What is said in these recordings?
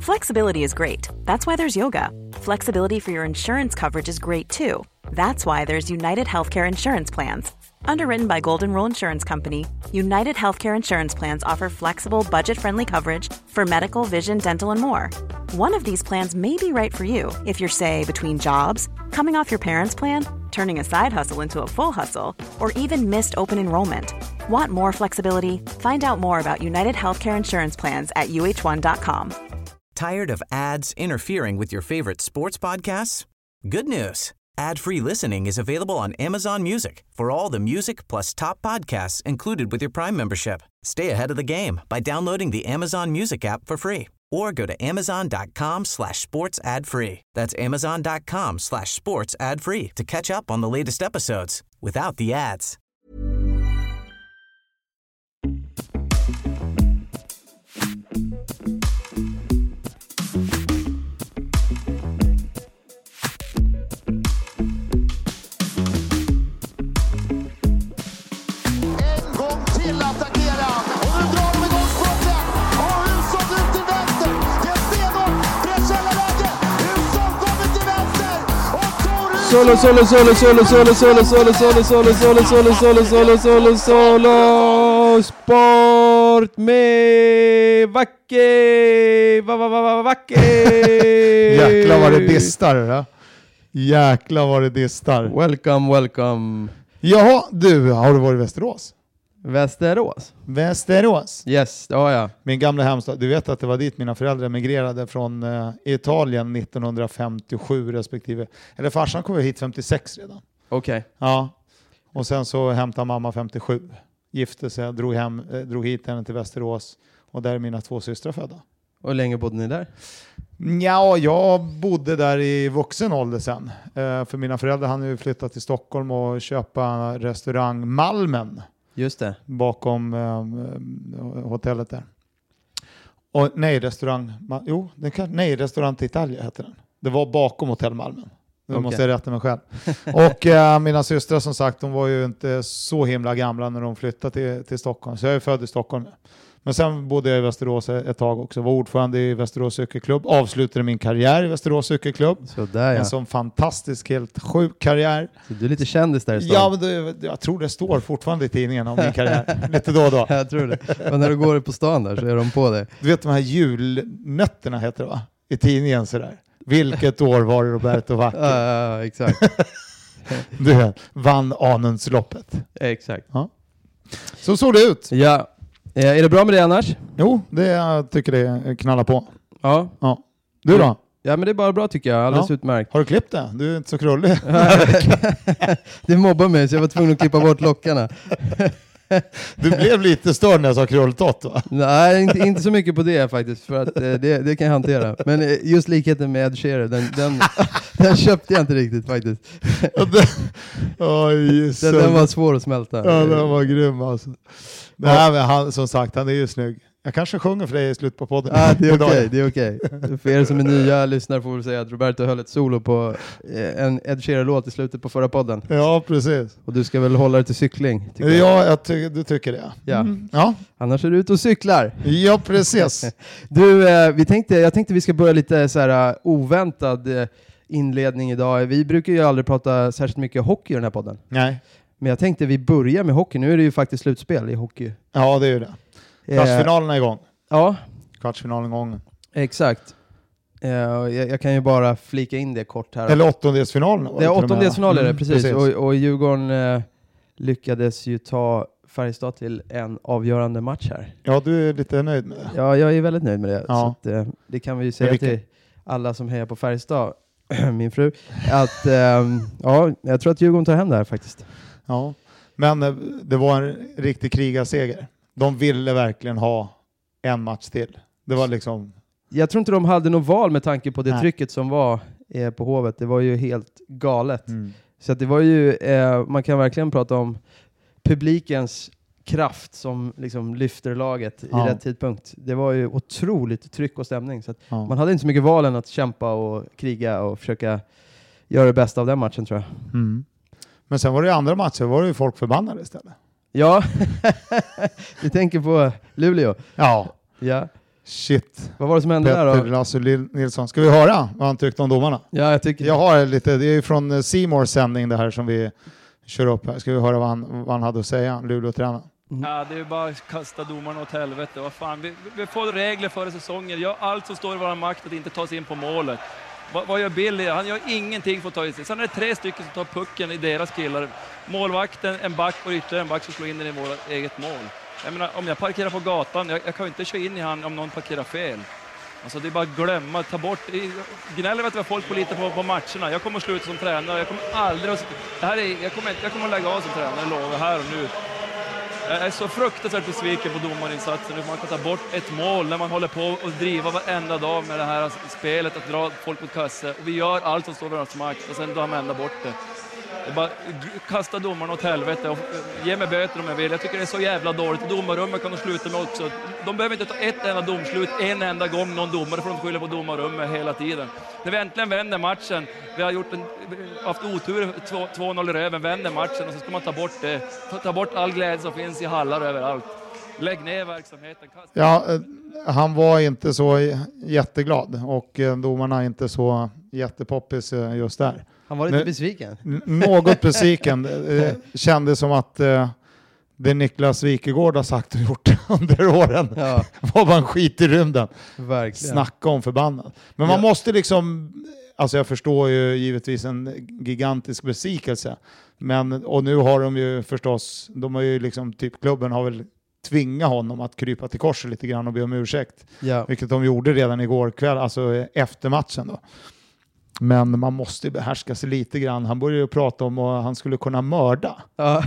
Flexibility is great. That's why there's yoga. Flexibility for your insurance coverage is great too. That's why there's United Healthcare Insurance Plans. Underwritten by Golden Rule Insurance Company, United Healthcare Insurance Plans offer flexible, budget-friendly coverage for medical, vision, dental, and more. One of these plans may be right for you if you're, say, between jobs, coming off your parents' plan, turning a side hustle into a full hustle, or even missed open enrollment. Want more flexibility? Find out more about United Healthcare Insurance Plans at uh1.com. Tired of ads interfering with your favorite sports podcasts? Good news. Ad-free listening is available on Amazon Music for all the music plus top podcasts included with your Prime membership. Stay ahead of the game by downloading the Amazon Music app for free or go to amazon.com/sports ad free. That's amazon.com/sports ad free to catch up on the latest episodes without the ads. Solo sport med Vacke. Jäklar vad det distar, ja. Jäklar vad det distar. Welcome. Jaha, du, har du varit i Västerås? Västerås? Yes, det har jag. Min gamla hemstad. Du vet att det var dit mina föräldrar migrerade från Italien 1957 respektive. Eller farsan kom hit 56 redan. Okej. Ja. Och sen så hämtade mamma 57. Gifte sig, drog hit henne till Västerås. Och där är mina 2 systrar födda. Och hur länge bodde ni där? Ja, jag bodde där i vuxen ålder sen. För mina föräldrar hann ju flytta till Stockholm och köpa restaurang Malmen. Just det. Bakom hotellet där. Och restaurang till Italia heter den. Det var bakom hotell Malmen. Nu måste jag rätta mig själv. Och mina systrar som sagt, de var ju inte så himla gamla när de flyttade till Stockholm. Så jag är född i Stockholm. Men sen bodde jag i Västerås ett tag också. Var ordförande i Västerås cykelklubb. Avslutade min karriär i Västerås cykelklubb. Så där, ja. En sån fantastisk, helt sjuk karriär. Så du är lite kändis där i stan? Ja, men jag tror det står fortfarande i tidningen om min karriär. Lite då och då. Jag tror det. Men när du går på stan där så är de på dig. Du vet de här julnötterna heter det, va? I tidningen sådär. Vilket år var det Roberto Vacchi? Ja, exakt. Du vann Anundsloppet. Exakt. Ja. Så såg det ut. Ja. Är det bra med det annars? Jo, jag tycker det knallar på. Ja. Du då? Ja, men det är bara bra tycker jag. Alldeles utmärkt. Har du klippt det? Du är inte så krullig. Det mobbar mig så jag var tvungen att klippa bort lockarna. Du blev lite störd när jag sa krulltott, va? Nej, inte så mycket på det faktiskt. För att det kan jag hantera. Men just likheten med Ed Sheeran, den köpte jag inte riktigt faktiskt. Den var svår att smälta. Ja, den var grym alltså. Nej, men han, som sagt, han är ju snygg. Jag kanske sjunger för dig i slutet på podden. Ja, det är okej. För er som är nya lyssnare får vi säga att Roberto höll ett solo på en Ed Sheeran-låt i slutet på förra podden. Ja, precis. Och du ska väl hålla dig till cykling? Ja, du tycker det. Ja. Ja. Annars är du ute och cyklar. Ja, precis. Du, jag tänkte vi ska börja lite så här oväntad inledning idag. Vi brukar ju aldrig prata särskilt mycket hockey i den här podden. Nej. Men jag tänkte vi börjar med hockey. Nu är det ju faktiskt slutspel i hockey. Ja, det är ju det. Kvartsfinalen är igång. Ja. Kvartsfinalen igång. Exakt. Jag kan ju bara flika in det kort här. Eller åttondelsfinalen. Det är åttondelsfinal är det, precis. Och Djurgården lyckades ju ta Färjestad till en avgörande match här. Ja, du är lite nöjd med det. Ja, jag är väldigt nöjd med det. Ja. Så att, det kan vi ju säga till alla som hejar på Färjestad, min fru, att jag tror att Djurgården tar hem det här faktiskt. Ja, men det var en riktig krigarseger. De ville verkligen ha en match till. Det var liksom... Jag tror inte de hade något val med tanke på det trycket som var på Hovet. Det var ju helt galet. Så att det var ju, man kan verkligen prata om publikens kraft som liksom lyfter laget i rätt tidpunkt. Det var ju otroligt tryck och stämning. Så att man hade inte så mycket val än att kämpa och kriga och försöka göra det bästa av den matchen, tror jag. Mm. Men sen var det andra matcher, var det ju folk förbannade istället. Ja, vi tänker på Luleå. Ja. Ja. Shit. Vad var det som hände där då? Petter Lasse Nilsson. Ska vi höra vad han tyckte om domarna? Ja, jag tycker... Jag har lite, det är från Seymours sändning det här som vi kör upp här. Ska vi höra vad han hade att säga, Luleå-tränaren? Ja, det är bara att kasta domarna åt helvete. Vad fan, vi får regler före säsongen. Gör allt som står i vår makt att inte ta sig in på målet. Vad gör Billy? Han gör ingenting för att ta sig. Sen är det 3 stycken som tar pucken i deras killar. Målvakten, en back och ytterligare en back som slår in den i vårt eget mål. Jag menar, om jag parkerar på gatan, jag kan ju inte köra in i han om någon parkerar fel. Alltså det är bara att glömma, ta bort. Gnäller vet vad folk får lite på matcherna. Jag kommer att sluta som tränare. Jag kommer aldrig att... Jag kommer att lägga av som tränare, jag lovar, här och nu. Jag är så fruktansvärt besviken på domarinsatsen. Man kan ta bort ett mål när man håller på och driva varenda dag med det här spelet, att dra folk mot kasse. Och vi gör allt som står vid oss makt och sen drar man ända bort det. Det är bara kasta domarna åt helvete och ge mig böter om jag vill. Jag tycker det är så jävla dåligt. Domarrummet kan de sluta med också. De behöver inte ta ett enda domslut en enda gång någon domare, för de skyller på domarrummet hela tiden. När vi äntligen vänder matchen, vi har haft otur, 2-0 i röven, vänder matchen och så ska man ta bort det. Ta bort all glädje som finns i hallar överallt. Lägg ner verksamheten. Ja, han var inte så jätteglad och domarna är inte så jättepoppis just där. Han var lite besviken. Något besviken. Kändes som att det Niklas Wikegård har sagt och gjort under åren var bara en skit i rymden. Verkligen. Snacka om förbannat. Men man måste liksom, alltså jag förstår ju givetvis en gigantisk besvikelse. Och nu har de ju förstås, de har ju liksom typ klubben har väl tvingat honom att krypa till korset lite grann och be om ursäkt. Ja. Vilket de gjorde redan igår kväll, alltså efter matchen då. Men man måste behärska sig lite grann. Han började ju prata om att han skulle kunna mörda. Ja.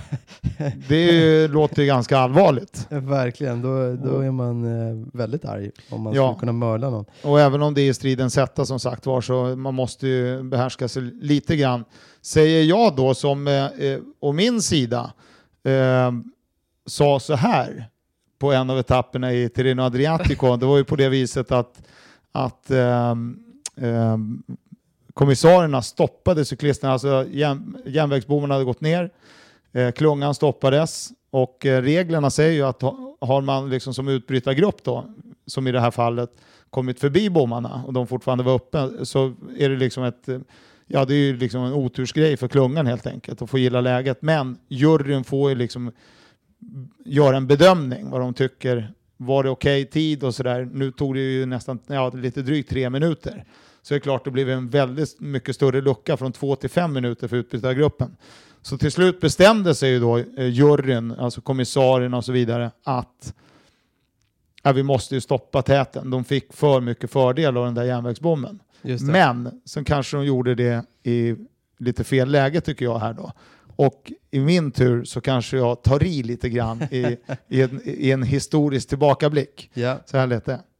Det låter ju ganska allvarligt. Verkligen, då är man väldigt arg om man skulle kunna mörda någon. Och även om det är i stridens hetta som sagt var, så man måste ju behärska sig lite grann. Säger jag då som å min sida sa så här på en av etapperna i Tirreno Adriatico. Det var ju på det viset att kommissarierna stoppade cyklisterna, alltså järnvägsbommarna hade gått ner, klungan stoppades och reglerna säger ju att har man liksom som utbrytargrupp då, som i det här fallet kommit förbi bommarna och de fortfarande var uppe, så är det liksom det är ju liksom en otursgrej för klungan helt enkelt att få gilla läget, men juryn får ju liksom göra en bedömning vad de tycker, var det okej tid och sådär. Nu tog det ju nästan lite drygt 3 minuter. Så är det klart det blev en väldigt mycket större lucka från 2 till 5 minuter för utbytargruppen. Så till slut bestämde sig ju då juryn, alltså kommissarien och så vidare, att vi måste ju stoppa täten. De fick för mycket fördel av den där järnvägsbommen. Men så kanske de gjorde det i lite fel läge tycker jag här då. Och i min tur så kanske jag tar i lite grann i en historisk tillbakablick. Yeah. Så här lät det.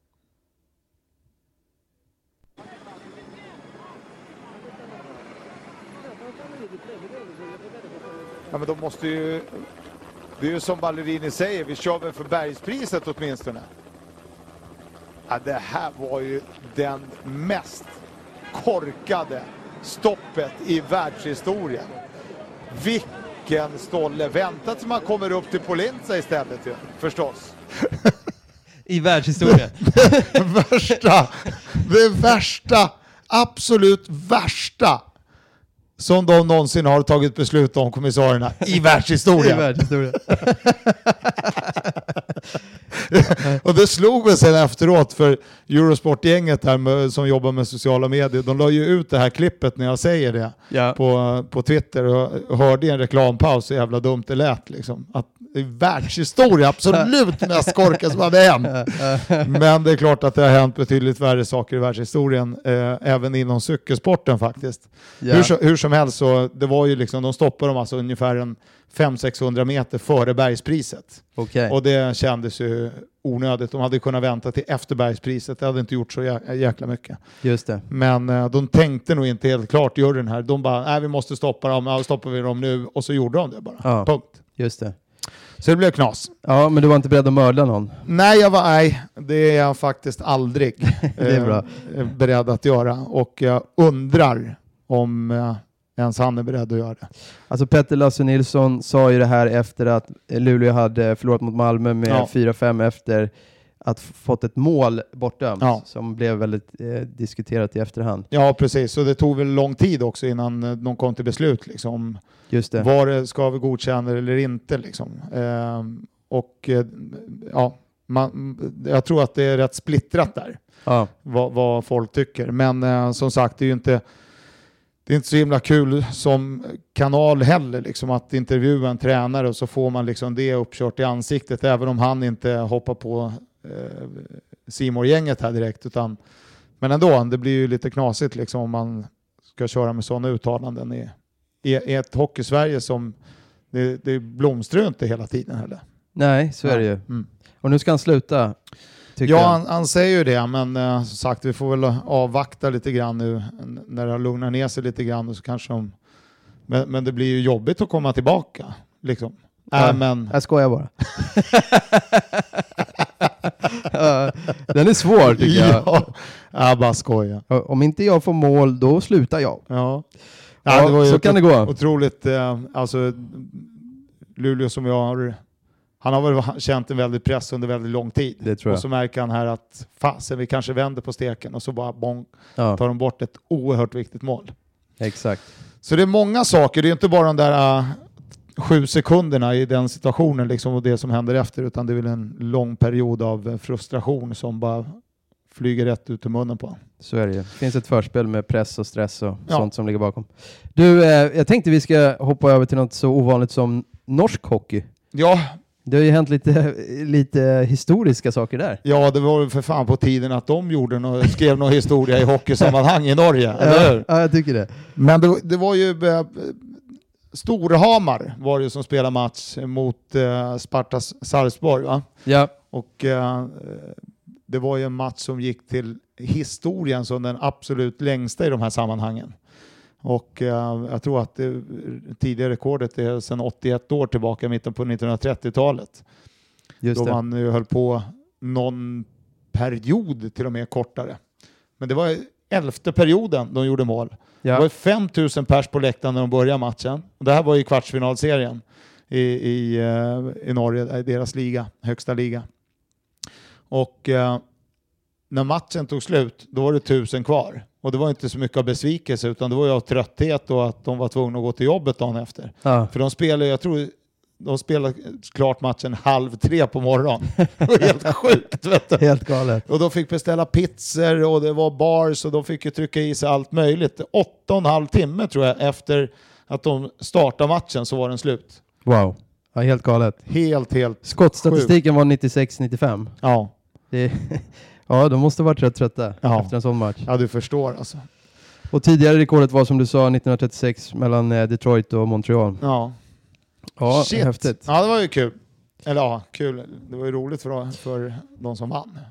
Ja, men de måste ju... Det är ju som Ballerini säger, vi kör väl för bergspriset åtminstone. Ja, det här var ju den mest korkade stoppet i världshistorien. Vilken stolle. Vänta tills man kommer upp till Polenza istället ju, förstås. I världshistorien. Det värsta, absolut värsta som de någonsin har tagit beslut om, kommissarierna, i världshistorien. I världshistorien. Och det slog mig sen efteråt, för Eurosport-gänget här som jobbar med sociala medier, de la ju ut det här klippet när jag säger det på Twitter, och hörde en reklampaus så jävla dumt det lät liksom. Att i världshistorien absolut mest korkat som hade hänt. Men det är klart att det har hänt betydligt värre saker i världshistorien, även inom cykelsporten faktiskt. Hur som helst, så det var ju liksom, de stoppade dem alltså ungefär en 500-600 meter före bergspriset. Okay. Och det kändes ju onödigt. De hade kunnat vänta till efter bergspriset. Det hade inte gjort så jäkla mycket. Just det. Men de tänkte nog inte helt klart juryn här. De bara, nej vi måste stoppa dem. Ja, stoppar vi dem nu. Och så gjorde de det bara. Ja, punkt. Just det. Så det blev knas. Ja, men du var inte beredd att mörda någon? Nej, det är jag faktiskt aldrig det är bra. Beredd att göra. Och jag undrar om ens han är beredd att göra det. Alltså Petter Lasse Nilsson sa ju det här efter att Luleå hade förlorat mot Malmö med 4-5 efter att fått ett mål bortdömt som blev väldigt diskuterat i efterhand. Ja, precis. Så det tog väl lång tid också innan de kom till beslut. Liksom. Just det. Var det ska vi godkänna eller inte? Liksom. Jag tror att det är rätt splittrat där. Ja. Vad folk tycker. Men som sagt, det är inte så himla kul som kanal heller liksom, att intervjua en tränare och så får man liksom det uppkört i ansiktet även om han inte hoppar på C-more-gänget här direkt. Men ändå, det blir ju lite knasigt liksom, om man ska köra med sådana uttalanden i ett hockey-Sverige som det blomstrar inte hela tiden heller. Nej, så är det ju. Och nu ska han sluta. Han säger ju det, men som sagt, vi får väl avvakta lite grann nu när det lugnar ner sig lite grann och så kanske men det blir ju jobbigt att komma tillbaka liksom. Men jag skojar bara. Den är svår tycker jag. Jag bara skojar. Om inte jag får mål, då slutar jag. Ja, det var ju så kan det gå. Otroligt, alltså Luleå som han har väl känt en väldigt press under väldigt lång tid. Det tror jag. Och så märker han här att vi kanske vänder på steken och så bara tar de bort ett oerhört viktigt mål. Exakt. Så det är många saker, det är inte bara de där 7 sekunderna i den situationen liksom, och det som händer efter, utan det är väl en lång period av frustration som bara flyger rätt ut ur munnen på. Så är det ju. Det finns ett förspel med press och stress och sånt som ligger bakom. Du, jag tänkte vi ska hoppa över till något så ovanligt som norsk hockey. Ja. Det har ju hänt lite historiska saker där. Ja, det var för fan på tiden att de skrev någon historia i hockeysammanhang i Norge. Eller? Ja, jag tycker det. Men det var ju Storhamar var det som spelade match mot Sparta Sarpsborg, va? Ja. Och det var ju en match som gick till historien som den absolut längsta i de här sammanhangen. Och jag tror att det tidigare rekordet är sedan 81 år tillbaka, i mitten på 1930-talet. Just då det. Man nu höll på någon period till och med kortare. Men det var 11:e perioden de gjorde mål. Ja. Det var 5 000 pers på läktaren när de började matchen. Och det här var i kvartsfinalserien i Norge, i deras liga, högsta liga. Och när matchen tog slut, då var det 1000 kvar. Och det var inte så mycket av besvikelse, utan det var ju av trötthet och att de var tvungna att gå till jobbet dagen efter. Ja. För de spelade klart matchen 2:30 på morgonen. Det var helt sjukt, vet du. Helt galet. Och de fick beställa pizzor och det var bars och de fick ju trycka i sig allt möjligt. 8,5 timme tror jag efter att de startade matchen så var den slut. Wow. Ja, helt galet. Helt Skottstatistiken var 96-95. Ja. Ja, de måste varit rätt trötta efter en sån match. Ja, du förstår alltså. Och tidigare rekordet var som du sa 1936 mellan Detroit och Montreal. Ja. Ja, shit. Häftigt. Ja, det var ju kul. Eller ja, kul. Det var ju roligt för de som vann.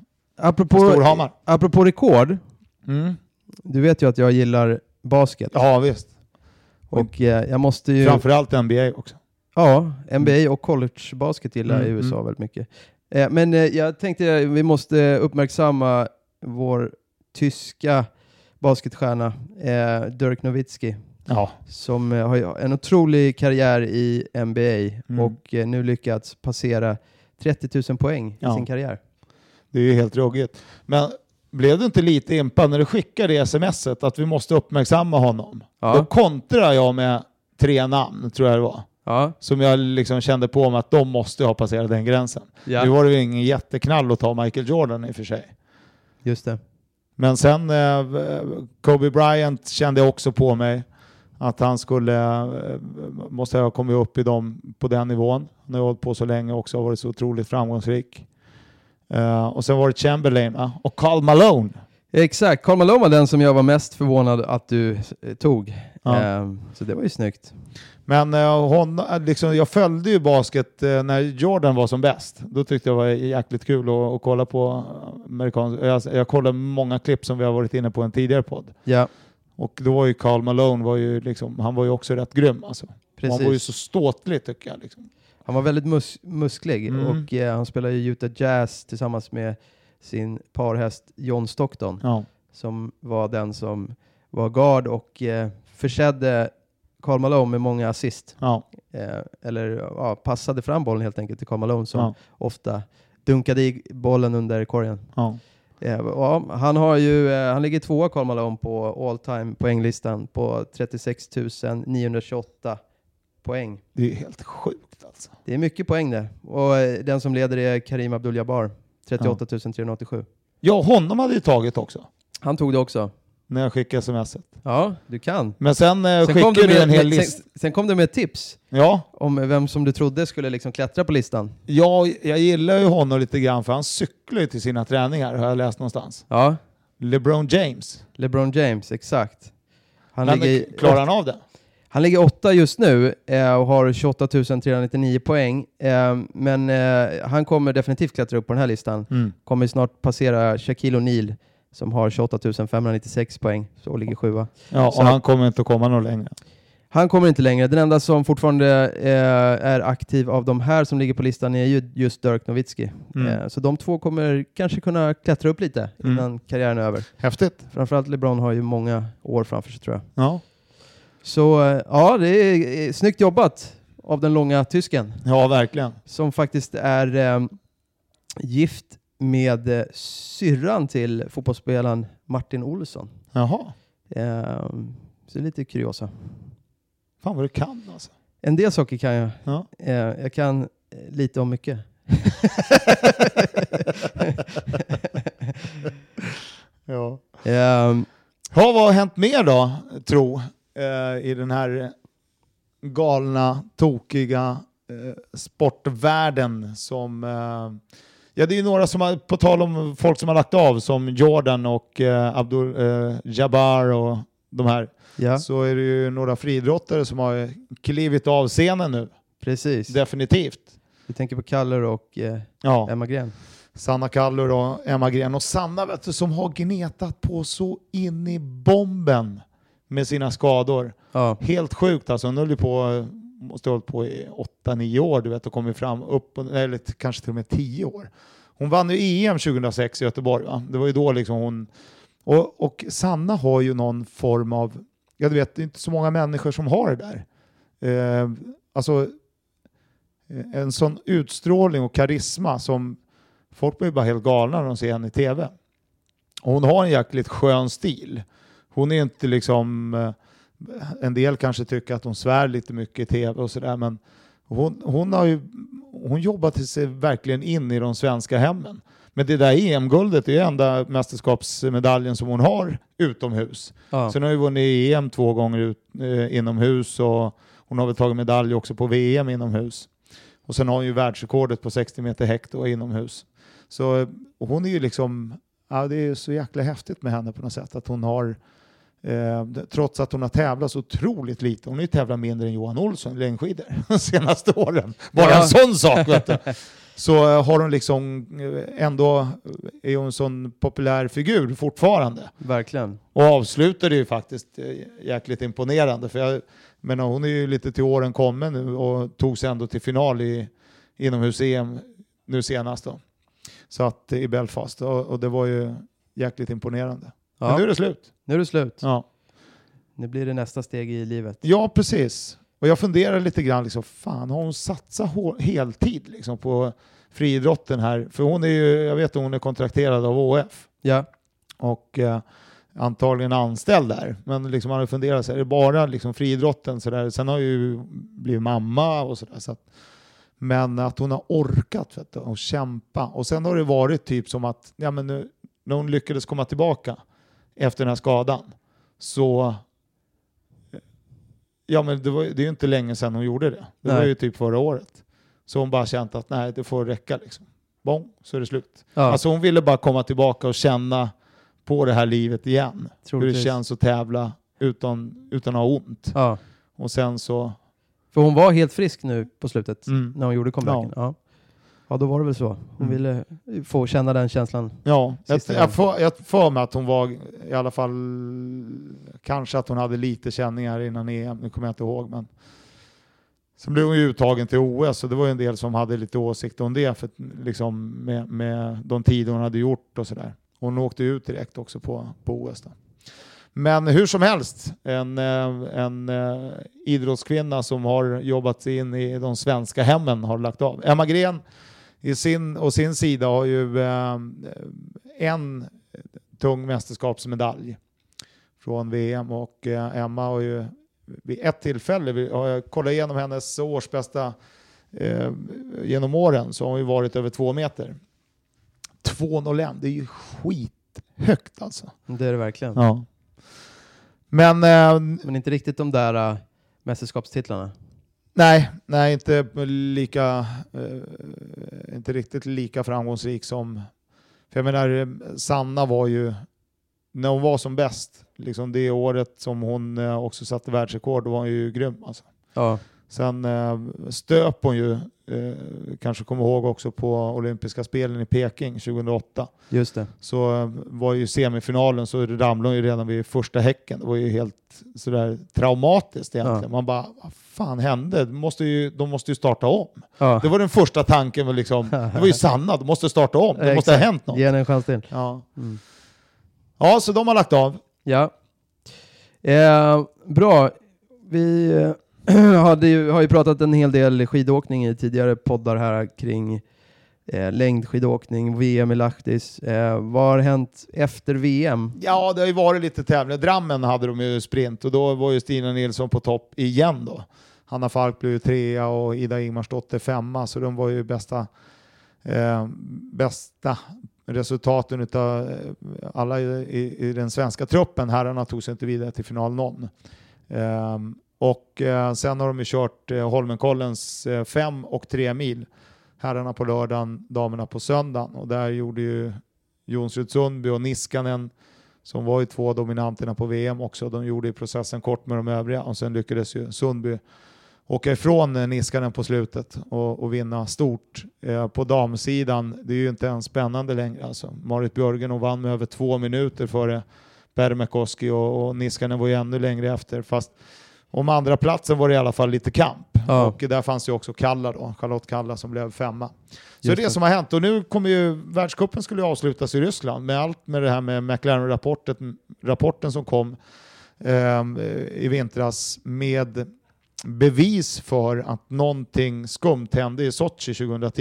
Apropå rekord. Mm. Du vet ju att jag gillar basket. Ja, visst. Och jag måste ju... Framförallt NBA också. Ja, NBA och collegebasket gillar i USA väldigt mycket. Men jag tänkte vi måste uppmärksamma vår tyska basketstjärna Dirk Nowitzki. Ja. Som har en otrolig karriär i NBA och nu lyckats passera 30 000 poäng i sin karriär. Det är ju helt ruggigt. Men blev du inte lite impad när du skickade det smset att vi måste uppmärksamma honom? Ja. Då kontrar jag med 3 namn, tror jag det var. Ja. Som jag liksom kände på mig att de måste ha passerat den gränsen. Ja. Nu var det ju ingen jätteknall att ta Michael Jordan i och för sig. Just det. Men sen Kobe Bryant kände jag också på mig att han måste ha kommit upp på den nivån. Han har hållit på så länge också och varit så otroligt framgångsrik. Och sen var det Chamberlain och Karl Malone. Exakt, Karl Malone var den som jag var mest förvånad att du tog. Ja. Så det var ju snyggt. Men jag följde ju basket när Jordan var som bäst. Då tyckte jag det var jäkligt kul att kolla på amerikansk. Jag kollade många klipp som vi har varit inne på en tidigare podd. Ja. Och då var ju Karl Malone han var ju också rätt grym alltså. Han var ju så ståtlig tycker jag liksom. Han var väldigt musklig och han spelade i Utah Jazz tillsammans med sin parhäst John Stockton. Ja. Som var den som var guard och försedde Karl Malone med många assist. Ja. Passade fram bollen helt enkelt till Karl Malone som ofta dunkade i bollen under korgen. Ja. Han ligger 2 Karl Malone på all time poänglistan på 36 928 poäng. Det är helt sjukt alltså. Det är mycket poäng där. Och den som leder är Karim Abdul-Jabbar, 38 387. Ja, honom hade ju tagit också. Han tog det också. När jag skickade smset. Ja, du kan. Men sen skickade du en hel lista. Sen kom det med ett tips. Ja. Om vem som du trodde skulle liksom klättra på listan. Ja, jag gillar ju honom lite grann för han cyklar ju till sina träningar, har jag läst någonstans. Ja. LeBron James, exakt. Klarar han av det? Han ligger 8 just nu och har 28 399 poäng. Men han kommer definitivt klättra upp på den här listan. Kommer snart passera Shaquille O'Neal som har 28 596 poäng. Så ligger 7. Ja, och han kommer inte att komma någon längre. Han kommer inte längre. Den enda som fortfarande är aktiv av de här som ligger på listan är ju just Dirk Nowitzki. Så de 2 kommer kanske kunna klättra upp lite innan karriären är över. Häftigt. Framförallt LeBron har ju många år framför sig, tror jag. Ja. Så ja, det är snyggt jobbat av den långa tysken. Ja, verkligen. Som faktiskt är gift med syrran till fotbollsspelaren Martin Olsson. Jaha. Så lite kuriosa. Fan vad du kan alltså. En del saker kan jag. Ja. Jag kan lite om mycket. Ja. Vad har hänt mer då, tro, i den här galna, tokiga sportvärlden som... Ja, det är ju några som har, på tal om folk som har lagt av, som Jordan och Abdul-Jabbar och de här. Ja. Så är det ju några friidrottare som har klivit av scenen nu. Precis. Definitivt. Vi tänker på Kallur och Emma Gren. Sanna Kallur och Emma Gren. Och Sanna, vet du, som har gnetat på så in i bomben med sina skador. Ja. Helt sjukt alltså. Hon höll ju på, måste ha hållit på i 8-9 år, du vet, och kommit fram upp, eller kanske till och med 10 år. Hon vann ju EM 2006 i Göteborg, va? Det var ju då liksom hon... Och Sanna har ju någon form av... Jag vet, det är inte så många människor som har det där. Alltså en sån utstrålning och karisma som folk blir bara helt galna när de ser henne i tv. Och hon har en jäkligt skön stil. Hon är inte liksom... En del kanske tycker att hon svär lite mycket i tv och sådär, men hon jobbar sig verkligen in i de svenska hemmen. Men det där EM-guldet är ju enda mästerskapsmedaljen som hon har utomhus. Ja. Sen har ju vunnit EM 2 gånger inomhus, och hon har väl tagit medalj också på VM inomhus. Och sen har hon ju världsrekordet på 60 meter häck då inomhus. Så hon är ju liksom, ja, det är så jäkla häftigt med henne på något sätt, att hon har, trots att hon har tävlat så otroligt lite, hon har ju tävlat mindre än Johan Olsson i längdskidor de senaste åren. Bara en sån sak, vet du. Så har hon liksom ändå, är hon en sån populär figur fortfarande. Verkligen. Och avslutade ju faktiskt jäkligt imponerande. För jag menar, hon är ju lite till åren kommen nu och tog sig ändå till final i inomhus-EM nu senast då. Så att i Belfast. Och det var ju jäkligt imponerande. Ja. Men nu är det slut. Nu är det slut. Ja. Nu blir det nästa steg i livet. Ja, precis. Och jag funderar lite grann, liksom, fan, har hon satsat heltid liksom, på friidrotten här? För hon är ju, jag vet att hon är kontrakterad av ÅF. Ja. Och antagligen anställd där. Men liksom man har funderat så här, är det bara liksom friidrotten så där? Sen har ju blivit mamma och sådär. Så men att hon har orkat, vet du, och kämpa. Och sen har det varit typ som att, ja, men nu, när hon lyckades komma tillbaka efter den här skadan, så... Ja, men det är ju inte länge sedan hon gjorde det. Det var ju typ förra året. Så hon bara känt att nej, det får räcka liksom. Bong, så är det slut. Ja. Alltså hon ville bara komma tillbaka och känna på det här livet igen. Hur det känns att tävla utan att ha ont. Ja. Och sen så... För hon var helt frisk nu på slutet när hon gjorde comebacken. Ja. Ja, då var det väl så. Hon ville få känna den känslan. Ja, jag får med att hon var i alla fall, kanske att hon hade lite känningar innan EM, nu kommer jag inte ihåg, men sen blev hon ju uttagen till OS, så det var ju en del som hade lite åsikter om det, för liksom med de tider hon hade gjort och sådär. Hon åkte ut direkt också på OS då. Men hur som helst, en idrottskvinna som har jobbat sig in i de svenska hemmen har lagt av. Emma Gren sin sida har ju en tung mästerskapsmedalj från VM, och Emma har ju vid ett tillfälle, har jag kollat igenom hennes årsbästa genom åren, så har hon ju varit över 2 meter. 2,01, det är ju skithögt alltså. Det är det verkligen. Ja. Men inte riktigt de där mästerskapstitlarna. Nej, inte riktigt lika framgångsrik som, för jag menar, Sanna var ju, när hon var som bäst, liksom det året som hon också satte världsrekord, då var hon ju grym alltså. Ja. Sen stöp hon ju, kanske kommer ihåg också, på olympiska spelen i Peking 2008. Just det. Så var ju semifinalen, så ramlade hon ju redan vid första häcken. Det var ju helt sådär traumatiskt egentligen. Ja. Man bara, vad fan hände? De måste ju starta om. Ja. Det var den första tanken, liksom, det var ju Sanna, de måste starta om. Det måste ha hänt något. Ge henne en chans till. Ja. Ja, så de har lagt av. Ja. Bra. Vi har ju pratat en hel del skidåkning i tidigare poddar här kring längdskidåkning, VM i Lahtis. Vad har hänt efter VM? Ja, det har ju varit lite tävlingar. Drammen hade de ju sprint, och då var ju Stina Nilsson på topp igen då. Hanna Falk blev ju 3 och Ida Ingmarsdotter 5, så de var ju bästa resultaten utav alla i den svenska truppen. Herrarna tog sig inte vidare till final någon. Och sen har de ju kört Holmenkollens 5 och 3 mil. Herrarna på lördagen, damerna på söndagen. Och där gjorde ju Jonsrud Sundby och Niskanen, som var ju 2 dominanterna på VM också, de gjorde i processen kort med de övriga. Och sen lyckades ju Sundby åka ifrån Niskanen på slutet och vinna stort. På damsidan, det är ju inte ens spännande längre alltså. Marit Björgen, och vann med över 2 minuter före Permäkoski, och Niskanen var ju ännu längre efter. Fast om andra platsen var det i alla fall lite kamp. Ja. Och där fanns ju också Kalla då, Charlotte Kalla, som blev 5. Så det är det som har hänt. Och nu kommer ju världscupen skulle avslutas i Ryssland med allt med det här med McLaren-rapporten som kom i vintras, med bevis för att någonting skumt hände i Sochi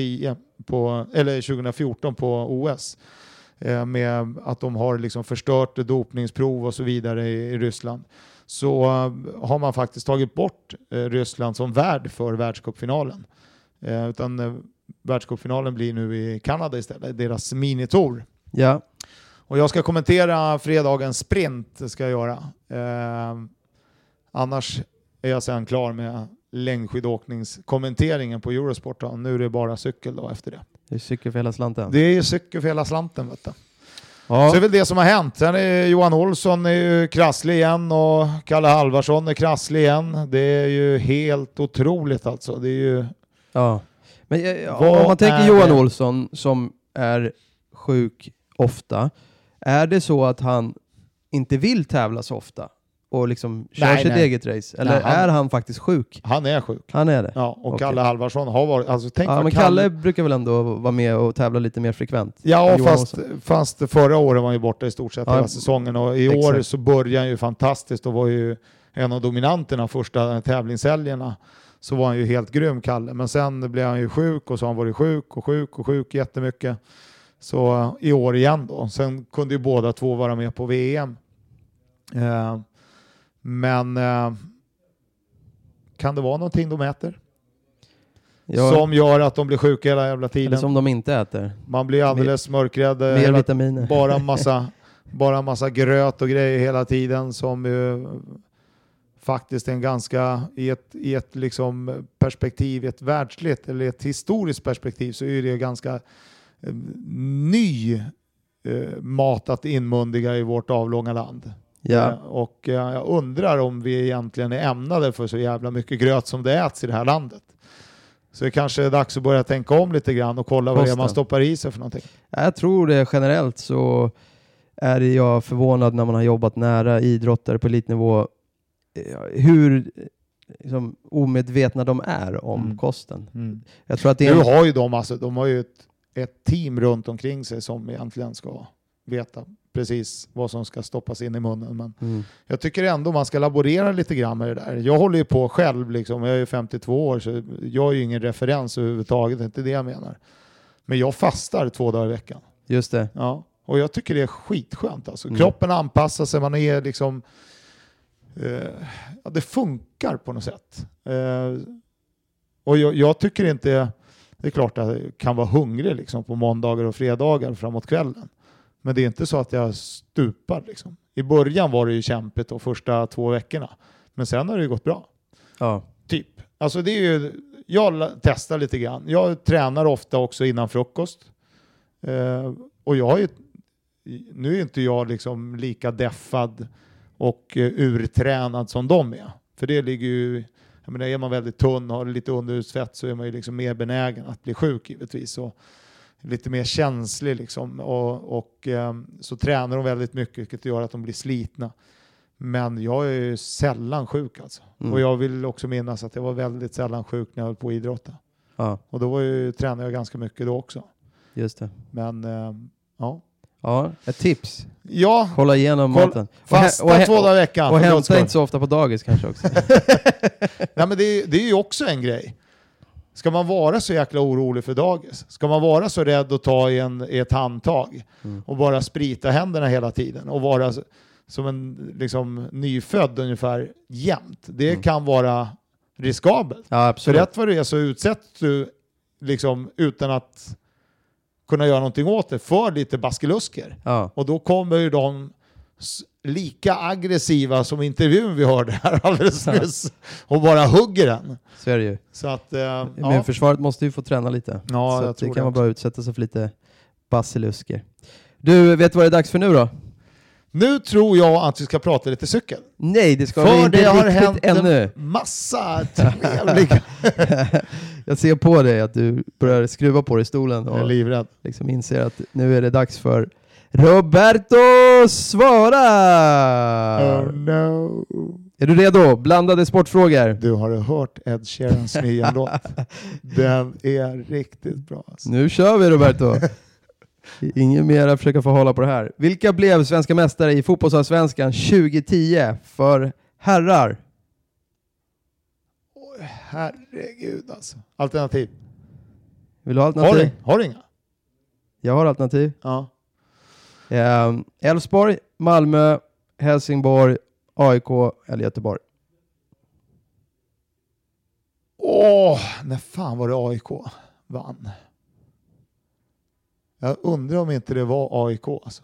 2014 på OS. Med att de har liksom förstört dopningsprov och så vidare i Ryssland. Så har man faktiskt tagit bort Ryssland som värd för världscupfinalen. Utan världscupfinalen blir nu i Kanada istället, deras minitour. Ja. Och jag ska kommentera fredagens sprint, ska jag göra. Annars är jag sedan klar med längdskidåkningskommenteringen på Eurosport då. Nu är det bara cykel då efter det. Det är cykel för hela slanten. Det är cykel för hela slanten, vet du. Ja. Så är väl det som har hänt. Sen är Johan Olsson är ju krasslig igen, och Kalle Halvarsson är krasslig igen. Det är ju helt otroligt alltså. Det är ju... Ja. Men om man tänker Johan Olsson som är sjuk ofta, är det så att han inte vill tävla så ofta och liksom kör sitt eget race? Eller är han faktiskt sjuk? Han är sjuk. Han är det? Ja, och okay. Kalle Halvarsson har varit... Alltså, men Kalle brukar väl ändå vara med och tävla lite mer frekvent? Ja, fast förra året var han ju borta i stort sett hela säsongen. Och i år så började han ju fantastiskt och var ju en av dominanterna första tävlingshelgerna. Så var han ju helt grym, Kalle. Men sen blev han ju sjuk, och så har han varit sjuk jättemycket. Så i år igen då. Sen kunde ju båda två vara med på VM. Men kan det vara någonting de äter? Ja. Som gör att de blir sjuka hela jävla tiden? Eller som de inte äter. Man blir alldeles mörkrädd. Mer vitaminer. Bara massa gröt och grejer hela tiden, som ju faktiskt en ganska i ett liksom perspektiv, ett världsligt eller ett historiskt perspektiv, så är det ganska ny mat att inmundiga i vårt avlånga land. Ja. Och jag undrar om vi egentligen är ämnade för så jävla mycket gröt som det äts i det här landet. Så det kanske är dags att börja tänka om lite grann och kolla vad det är man stoppar i sig för någonting. Jag tror det generellt, så är jag förvånad när man har jobbat nära idrottare på elitnivå, hur liksom omedvetna de är om kosten. Jag tror att nu har ju de har ju ett team runt omkring sig som egentligen ska veta precis vad som ska stoppas in i munnen. Men jag tycker ändå man ska laborera lite grann med det där. Jag håller ju på själv liksom. Jag är ju 52 år, så jag är ju ingen referens överhuvudtaget. Det är inte det jag menar. Men jag fastar 2 dagar i veckan. Just det. Ja. Och jag tycker det är skitskönt. Alltså. Kroppen anpassar sig, man är liksom... det funkar på något sätt. Och jag tycker inte... Det är klart att jag kan vara hungrig liksom, på måndagar och fredagar framåt kvällen. Men det är inte så att jag stupar. Liksom. I början var det ju kämpigt de första 2 veckorna. Men sen har det ju gått bra. Ja. Typ. Alltså det är ju... Jag testar lite grann. Jag tränar ofta också innan frukost. Och jag har ju... Nu är inte jag liksom lika deffad och urtränad som de är. För det ligger ju... Jag menar, är man väldigt tunn och har lite underhudsfett så är man ju liksom mer benägen att bli sjuk givetvis. Och lite mer känslig liksom. Och så tränar de väldigt mycket, vilket gör att de blir slitna. Men jag är ju sällan sjuk alltså. Och jag vill också minnas att jag var väldigt sällan sjuk när jag höll på att idrotta. Ja. Och då tränade jag ganska mycket då också. Just det. Men ja. Ja, ett tips. Ja. Hålla igenom maten. Fasta 2 dagar i veckan. Och hämta inte så ofta på dagis kanske också. Nej, men det är ju också en grej. Ska man vara så jäkla orolig för dagis? Ska man vara så rädd att ta i ett handtag och bara sprita händerna hela tiden och vara som en liksom nyfödd ungefär jämt? Det kan vara riskabelt. Ja, absolut. För rätt vad det är så utsätts du liksom utan att kunna göra någonting åt det för lite baskelusker. Ja. Och då kommer ju de lika aggressiva som intervjun vi hörde här alldeles nyss och bara hugger den. Så är det ju. Så att, men försvaret måste ju få träna lite. Ja, så att det kan man bara utsätta sig för lite basilusker. Du, vet vad det är dags för nu då? Nu tror jag att vi ska prata lite cykel. Nej, det ska för vi inte. Det har hänt ännu. En massa trevliga... Jag ser på dig att du börjar skruva på dig i stolen och är livrädd. Liksom inser att nu är det dags för Roberto svarar. Oh no. Är du redo? Blandade sportfrågor. Du har hört Ed Sheerans nya låt. Den är riktigt bra. Alltså. Nu kör vi, Roberto. Ingen mer att försöka få hålla på det här. Vilka blev svenska mästare i fotbollsallsvenskan 2010 för herrar? Herregud alltså. Alternativ. Vill du ha alternativ? Har du inga? Jag har alternativ. Ja. Elfsborg, Malmö, Helsingborg, AIK eller Göteborg. När fan var det AIK vann? Jag undrar om inte det var AIK alltså.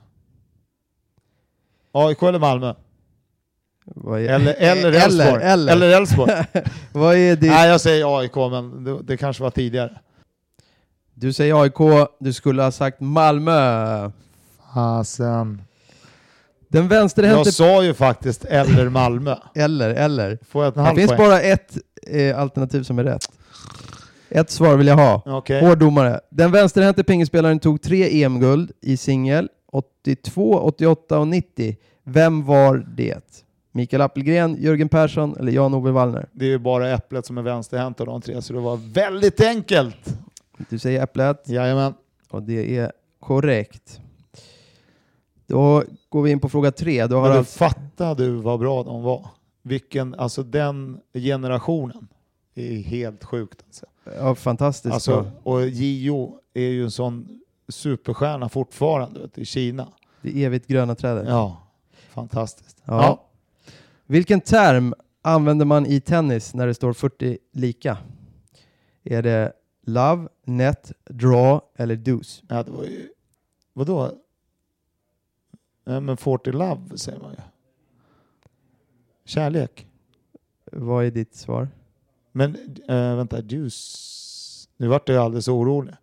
AIK eller Malmö? Eller Elfsborg. Eller Elfsborg. Vad är det? Nej, jag säger AIK, men det kanske var tidigare. Du säger AIK, du skulle ha sagt Malmö. Sen. Den vänsterhänte... Jag sa ju faktiskt eller Malmö. eller. Får jag det finns poäng? bara ett alternativ som är rätt. Ett svar vill jag ha. Okay. Hård domare. Den vänsterhänte pingisspelaren tog 3 EM-guld i singel 82, 88 och 90. Vem var det? Mikael Appelgren, Jörgen Persson eller Jan-Ove Wallner? Det är ju bara Äpplet som är vänsterhänt av de 3, så det var väldigt enkelt. Du säger Äpplet. Jajamän. Och det är korrekt. Då går vi in på fråga 3. Fattar du vad bra de var? Alltså den generationen är helt sjukt. Alltså. Ja, fantastiskt. Alltså, och Gio är ju en sån superstjärna fortfarande i Kina. Det evigt gröna trädet. Ja, fantastiskt. Ja. Vilken term använder man i tennis när det står 40 lika? Är det love, net, draw eller deuce? Ja, det var ju... Vadå? Men 40 love säger man ju. Kärlek. Vad är ditt svar? Men vänta, deuce. Nu vart jag alldeles orolig.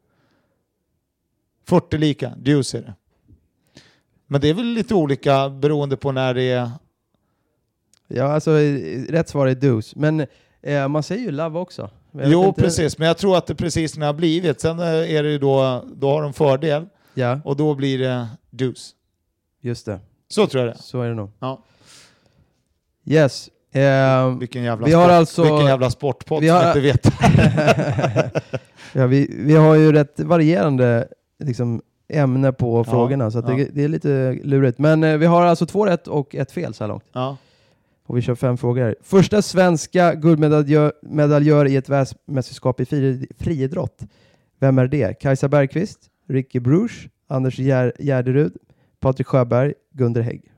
40 lika, deuce är det. Men det är väl lite olika beroende på när det är... Ja, alltså rätt svar är deuce. Men man säger ju love också. Jo, precis. Men jag tror att det precis när det har blivit. Sen är det ju då har de fördel. Ja. Och då blir det deuce. Just det. Så tror jag det. Så är det nog. Ja. Yes. Vilken jävla sportpodd som inte vet. Ja, vi har ju rätt varierande liksom, ämne på frågorna. Så att det är lite lurigt. Men vi har alltså 2 rätt och 1 fel så här långt. Ja. Och vi kör 5 frågor. Första svenska guldmedaljör i ett världsmästerskap i friidrott. Vem är det? Kajsa Bergqvist, Ricky Bruch, Anders Gärderud, Patrik Sjöberg, Gunder Hägg.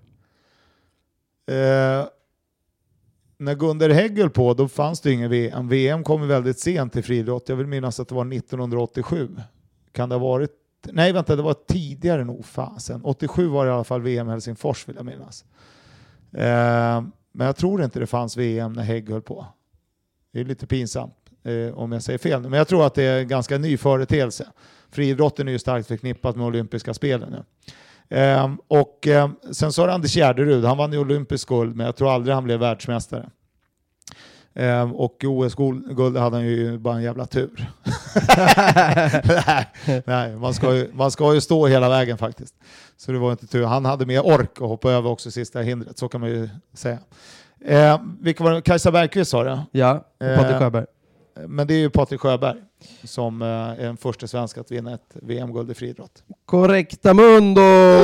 När Gunder Hägg höll på, då fanns det ingen VM. VM kom väldigt sent till friidrott. Jag vill minnas att det var 1987. Kan det ha varit? Nej, vänta, det var tidigare nog. Fasen. 87 var det i alla fall VM Helsingfors, vill jag minnas. Men jag tror inte det fanns VM när Hägg höll på. Det är lite pinsamt om jag säger fel. Men jag tror att det är en ganska ny företeelse. Friidrotten är ju starkt förknippat med olympiska spelen nu. Sen så har Anders Gärderud, han vann ju olympisk guld, men jag tror aldrig han blev världsmästare. Och OS-guld hade han ju bara en jävla tur. nej, man ska ju stå hela vägen faktiskt. Så det var inte tur. Han hade mer ork att hoppa över också sista hindret, så kan man ju säga. Vilka var det? Kajsa Bergqvist sa det? Ja, Patrik Sjöberg. Men det är ju Patrik Sjöberg som är den första svensk att vinna ett VM-guld i friidrott. Correcta mundo!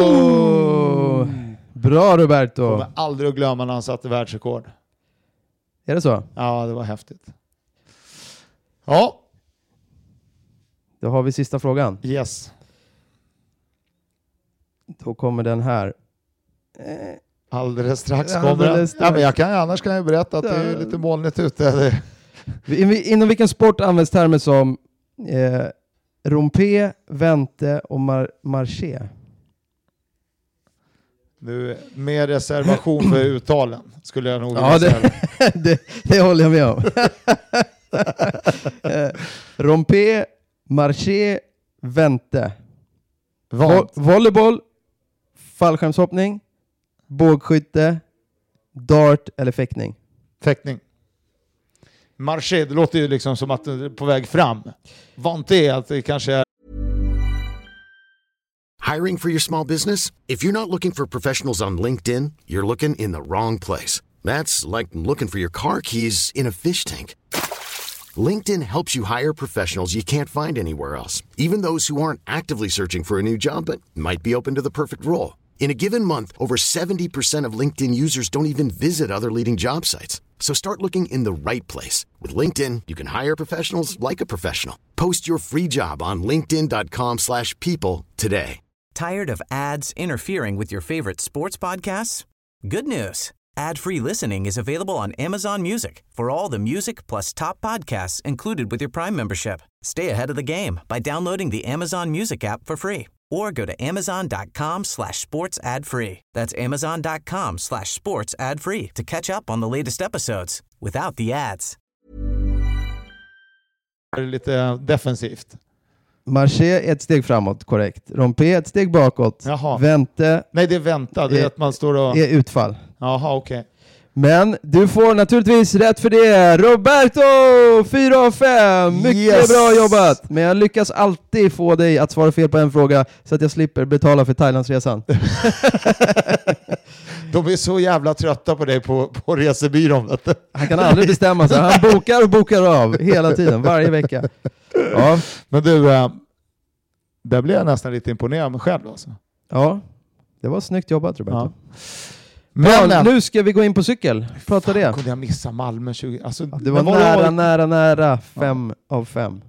Bra Roberto! Jag kommer aldrig att glömma när han satte världsrekord. Är det så? Ja, det var häftigt. Ja. Då har vi sista frågan. Yes. Då kommer den här. Alldeles strax kommer den. Ja, men annars kan jag berätta att det är lite molnigt ute. Inom vilken sport används termer som rompé, vente och marché? Nu, med reservation för uttalen skulle jag nog vilja säga. Det håller jag med om. Rompé, marché, vente. Volleyboll, fallskärmshoppning, bågskytte, dart eller fäktning? Fäktning. Marché, det låter ju liksom som att det är på väg fram. Vant är att det kanske är... Hiring for your small business? If you're not looking for professionals on LinkedIn, you're looking in the wrong place. That's like looking for your car keys in a fish tank. LinkedIn helps you hire professionals you can't find anywhere else, even those who aren't actively searching for a new job but might be open to the perfect role. In a given month, over 70% of LinkedIn users don't even visit other leading job sites. So start looking in the right place. With LinkedIn, you can hire professionals like a professional. Post your free job on linkedin.com/people today. Tired of ads interfering with your favorite sports podcasts? Good news. Ad-free listening is available on Amazon Music for all the music plus top podcasts included with your Prime membership. Stay ahead of the game by downloading the Amazon Music app for free or go to amazon.com/sports ad free. That's amazon.com/sports ad free to catch up on the latest episodes without the ads. Det är lite defensivt. Marché är ett steg framåt, korrekt. Rompé är ett steg bakåt. Jaha. Vente. Nej, det är vänta. Det är att man står och... är utfall. Jaha, okej. Men du får naturligtvis rätt för det. Roberto, 4 av 5. Mycket bra jobbat. Men jag lyckas alltid få dig att svara fel på en fråga så att jag slipper betala för Thailandsresan. De är så jävla trötta på dig på resebyrån. Han kan aldrig bestämma sig. Han bokar och bokar av hela tiden, varje vecka. Ja. Men du, där blev jag nästan lite imponerad av mig själv. Alltså. Ja, det var snyggt jobbat, Roberto. Ja. Men nu ska vi gå in på cykel. Prata det. Kunde jag missa Malmö 20? Alltså, det var nära 5 av 5.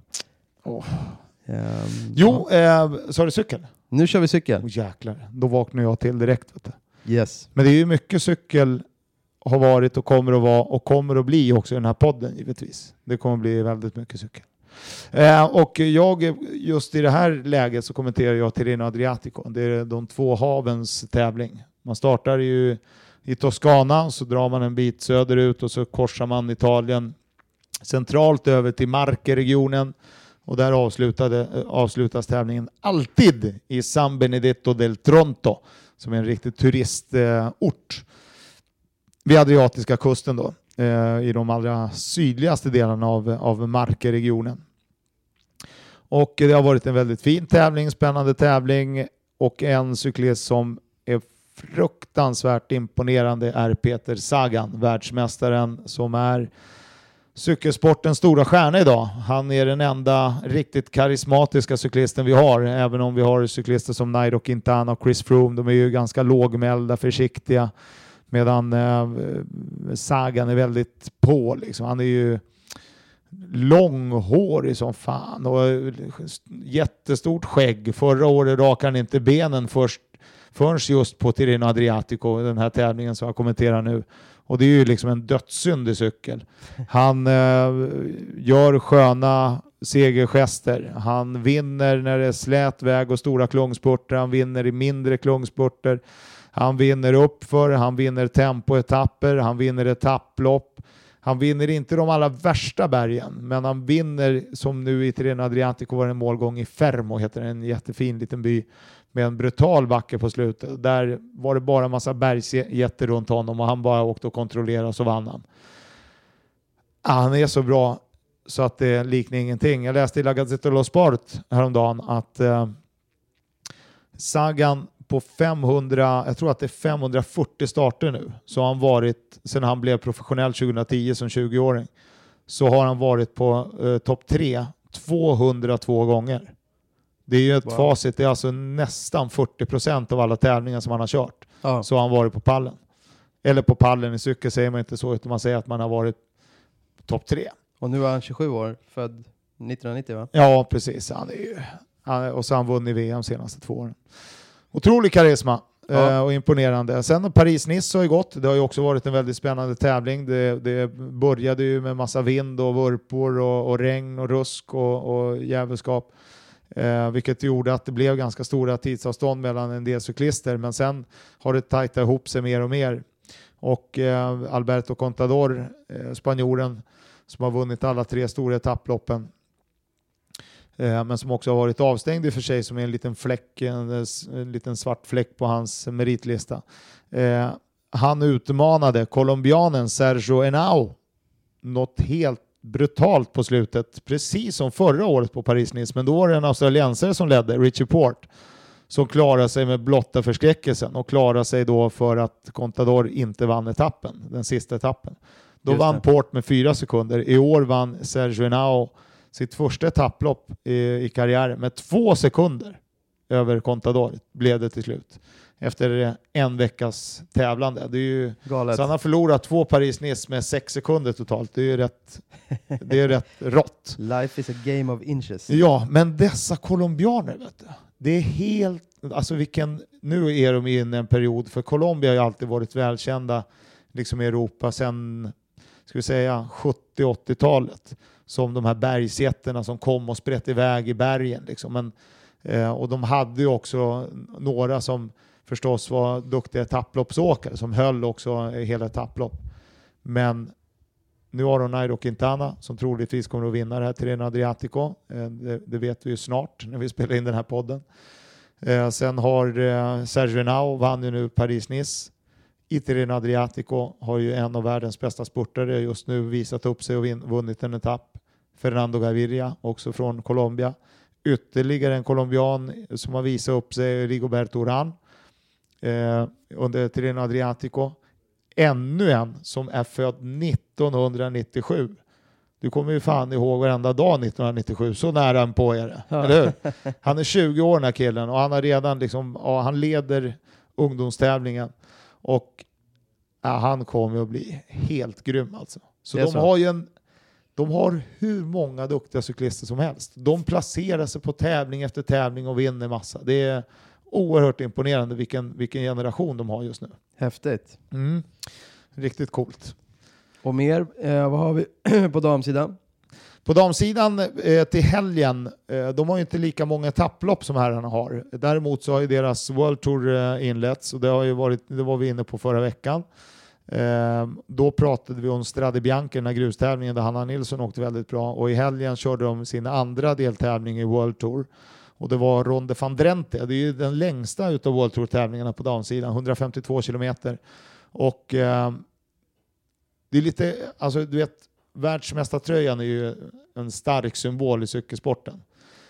Så har du cykel? Nu kör vi cykel. Jäklar, då vaknar jag till direkt. Vet du. Yes. Men det är ju mycket cykel har varit och kommer att vara och kommer att bli också i den här podden givetvis. Det kommer att bli väldigt mycket cykel. Och jag just i det här läget så kommenterar jag Tirreno Adriatico. Det är de 2 havens tävling. Man startar ju i Toscana, så drar man en bit söderut och så korsar man Italien centralt över till Marche-regionen. Och där avslutas tävlingen alltid i San Benedetto del Tronto, som är en riktig turistort vid Adriatiska kusten då, i de allra sydligaste delarna av Marche-regionen. Och det har varit en väldigt fin tävling, spännande tävling, och en cyklist som är fruktansvärt imponerande är Peter Sagan, världsmästaren som är cykelsportens stora stjärna idag. Han är den enda riktigt karismatiska cyklisten vi har, även om vi har cyklister som Nairo Quintana och Chris Froome. De är ju ganska lågmälda, försiktiga, medan Sagan är väldigt på. Liksom. Han är ju långhårig som fan och jättestort skägg. Förra året rakade han inte benen förrän just på Tirreno Adriatico, den här tävlingen som jag kommenterar nu. Och det är ju liksom en dödssynd i cykel. Han gör sköna segergester. Han vinner när det är slät väg och stora klungspurter. Han vinner i mindre klungspurter. Han vinner uppför. Han vinner tempoetapper. Han vinner etapplopp. Han vinner inte de allra värsta bergen, men han vinner, som nu i Tirreno Adriatico var en målgång i Fermo, heter en jättefin liten by med en brutal backe på slutet. Där var det bara en massa bergsjätter runt honom och han bara åkte och kontrollerade och så vann han. Han är så bra så att det liknar ingenting. Jag läste i La Gazzetta dello Sport häromdagen att Sagan på 500, jag tror att det är 540 starter nu, så har han varit, sen han blev professionell 2010 som 20-åring, så har han varit på topp 3 202 gånger. Det är ju ett facit, det är alltså nästan 40% av alla tävlingar som han har kört. Ja. Så har han varit på pallen. Eller på pallen i cykel säger man inte så, utan man säger att man har varit topp 3. Och nu är han 27 år, född 1990 va? Ja, precis. Och så har han vunnit VM senaste 2 åren. Otrolig karisma och imponerande. Sen Paris-Nice har ju gått. Det har ju också varit en väldigt spännande tävling. Det började ju med massa vind och vurpor och regn och rusk och jävelskap. Vilket gjorde att det blev ganska stora tidsavstånd mellan en del cyklister. Men sen har det tajtat ihop sig mer och mer. Och Alberto Contador, spanjoren som har vunnit alla 3 stora etapploppen, men som också har varit avstängd i för sig, som är en liten fläck, en liten svart fläck på hans meritlista. Han utmanade colombianen Sergio Henao något helt brutalt på slutet, precis som förra året på Paris-Nice, men då var det en australiensare som ledde, Richie Porte, som klarade sig med blotta förskräckelsen och klarade sig då för att Contador inte vann etappen, den sista etappen. Då vann Porte med 4 sekunder. I år vann Sergio Henao sitt första etapplopp i karriären med 2 sekunder över Contador blev det till slut. Efter en veckas tävlande. Det är ju galet. Så han har förlorat 2 Paris-Nice med 6 sekunder totalt. Det är rätt rått. Life is a game of inches. Ja, men dessa colombianer, vet du. Det är helt... Alltså nu är de inne i en period, för Colombia har ju alltid varit välkända liksom i Europa sedan, ska vi säga, 70-80-talet. Som de här bergsjätterna som kom och sprätt iväg i bergen. Liksom. Men, och de hade ju också några som förstås var duktiga etapploppsåkare som höll också hela etapplopp. Men nu har de Nairo Quintana som troligtvis kommer att vinna det här Tirreno Adriatico. Det vet vi ju snart när vi spelar in den här podden. Sen har Sergio Henao vann ju nu Paris-Nice. I Tirreno Adriatico har ju en av världens bästa spurtare just nu visat upp sig och vunnit en etapp. Fernando Gaviria, också från Colombia. Ytterligare en colombian som har visat upp sig, Rigoberto Urán, under Tirreno Adriatico. Ännu en som är född 1997. Du kommer ju fan ihåg varenda dag 1997, så nära han på är det. Ja. Eller hur? Han är 20 år den här killen och han har redan liksom, han leder ungdomstävlingen och han kommer att bli helt grym alltså. Så de har hur många duktiga cyklister som helst. De placerar sig på tävling efter tävling och vinner massa. Det är oerhört imponerande vilken generation de har just nu. Häftigt. Riktigt coolt. Och mer, vad har vi på damsidan? På damsidan till helgen, de har ju inte lika många etapplopp som herrarna har. Däremot så har ju deras World Tour inletts och det var vi inne på förra veckan. Då pratade vi om Strade Bianche, den här grustävlingen där Hanna Nilsson åkte väldigt bra, och i helgen körde de sin andra deltävling i World Tour och det var Ronde van Drenthe. Det är ju den längsta utav World Tour-tävlingarna på damsidan, 152 kilometer, och det är lite, alltså du vet, världsmästartröjan är ju en stark symbol i cykelsporten,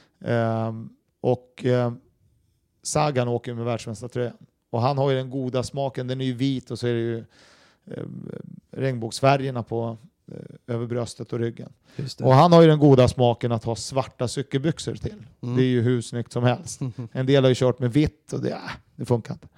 och Sagan åker med världsmästartröjan och han har ju den goda smaken, den är ju vit och så är det ju regnbågsfärgerna på över bröstet och ryggen. Och han har ju den goda smaken att ha svarta cykelbyxor till. Det är ju hur snyggt som helst. En del har ju kört med vitt och det funkar inte.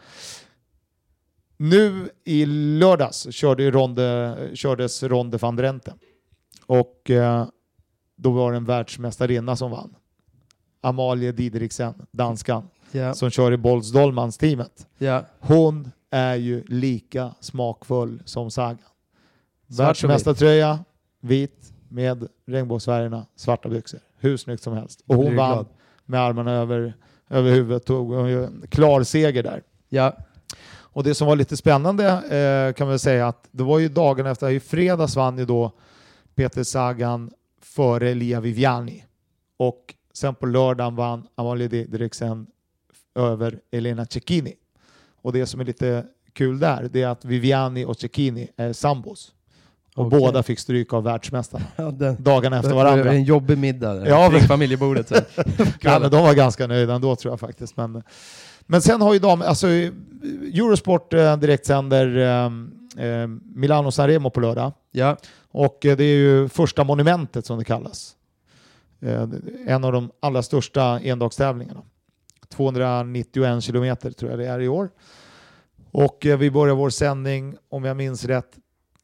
Nu i lördags kördes Ronde van Drenthe. Och då var det en världsmästarinna som vann. Amalie Dideriksen, danskan, som kör i Bolsdolmans-teamet. Hon är ju lika smakfull som Sagan. Världsmästartröja, vit med regnbågsfärgerna, svarta byxor. Hur snyggt som helst. Och hon vann med armarna över huvudet, tog en klar seger där. Ja. Och det som var lite spännande kan man säga att det var ju dagen efter, i fredags vann ju då Peter Sagan före Lia Viviani. Och sen på lördagen vann Amalie Dideriksen över Elena Cecchini. Och det som är lite kul där, det är att Viviani och Cecchini är sambos. Och båda fick stryk av världsmästarna dagarna efter varandra. Det var en jobbig middag där, kring familjebordet. Ja, men de var ganska nöjda ändå tror jag faktiskt. Men sen har ju Eurosport direktsänder Milano Sanremo på lördag. Ja. Och det är ju första monumentet som det kallas. En av de allra största endagstävlingarna. 291 kilometer tror jag det är i år. Och vi börjar vår sändning, om jag minns rätt,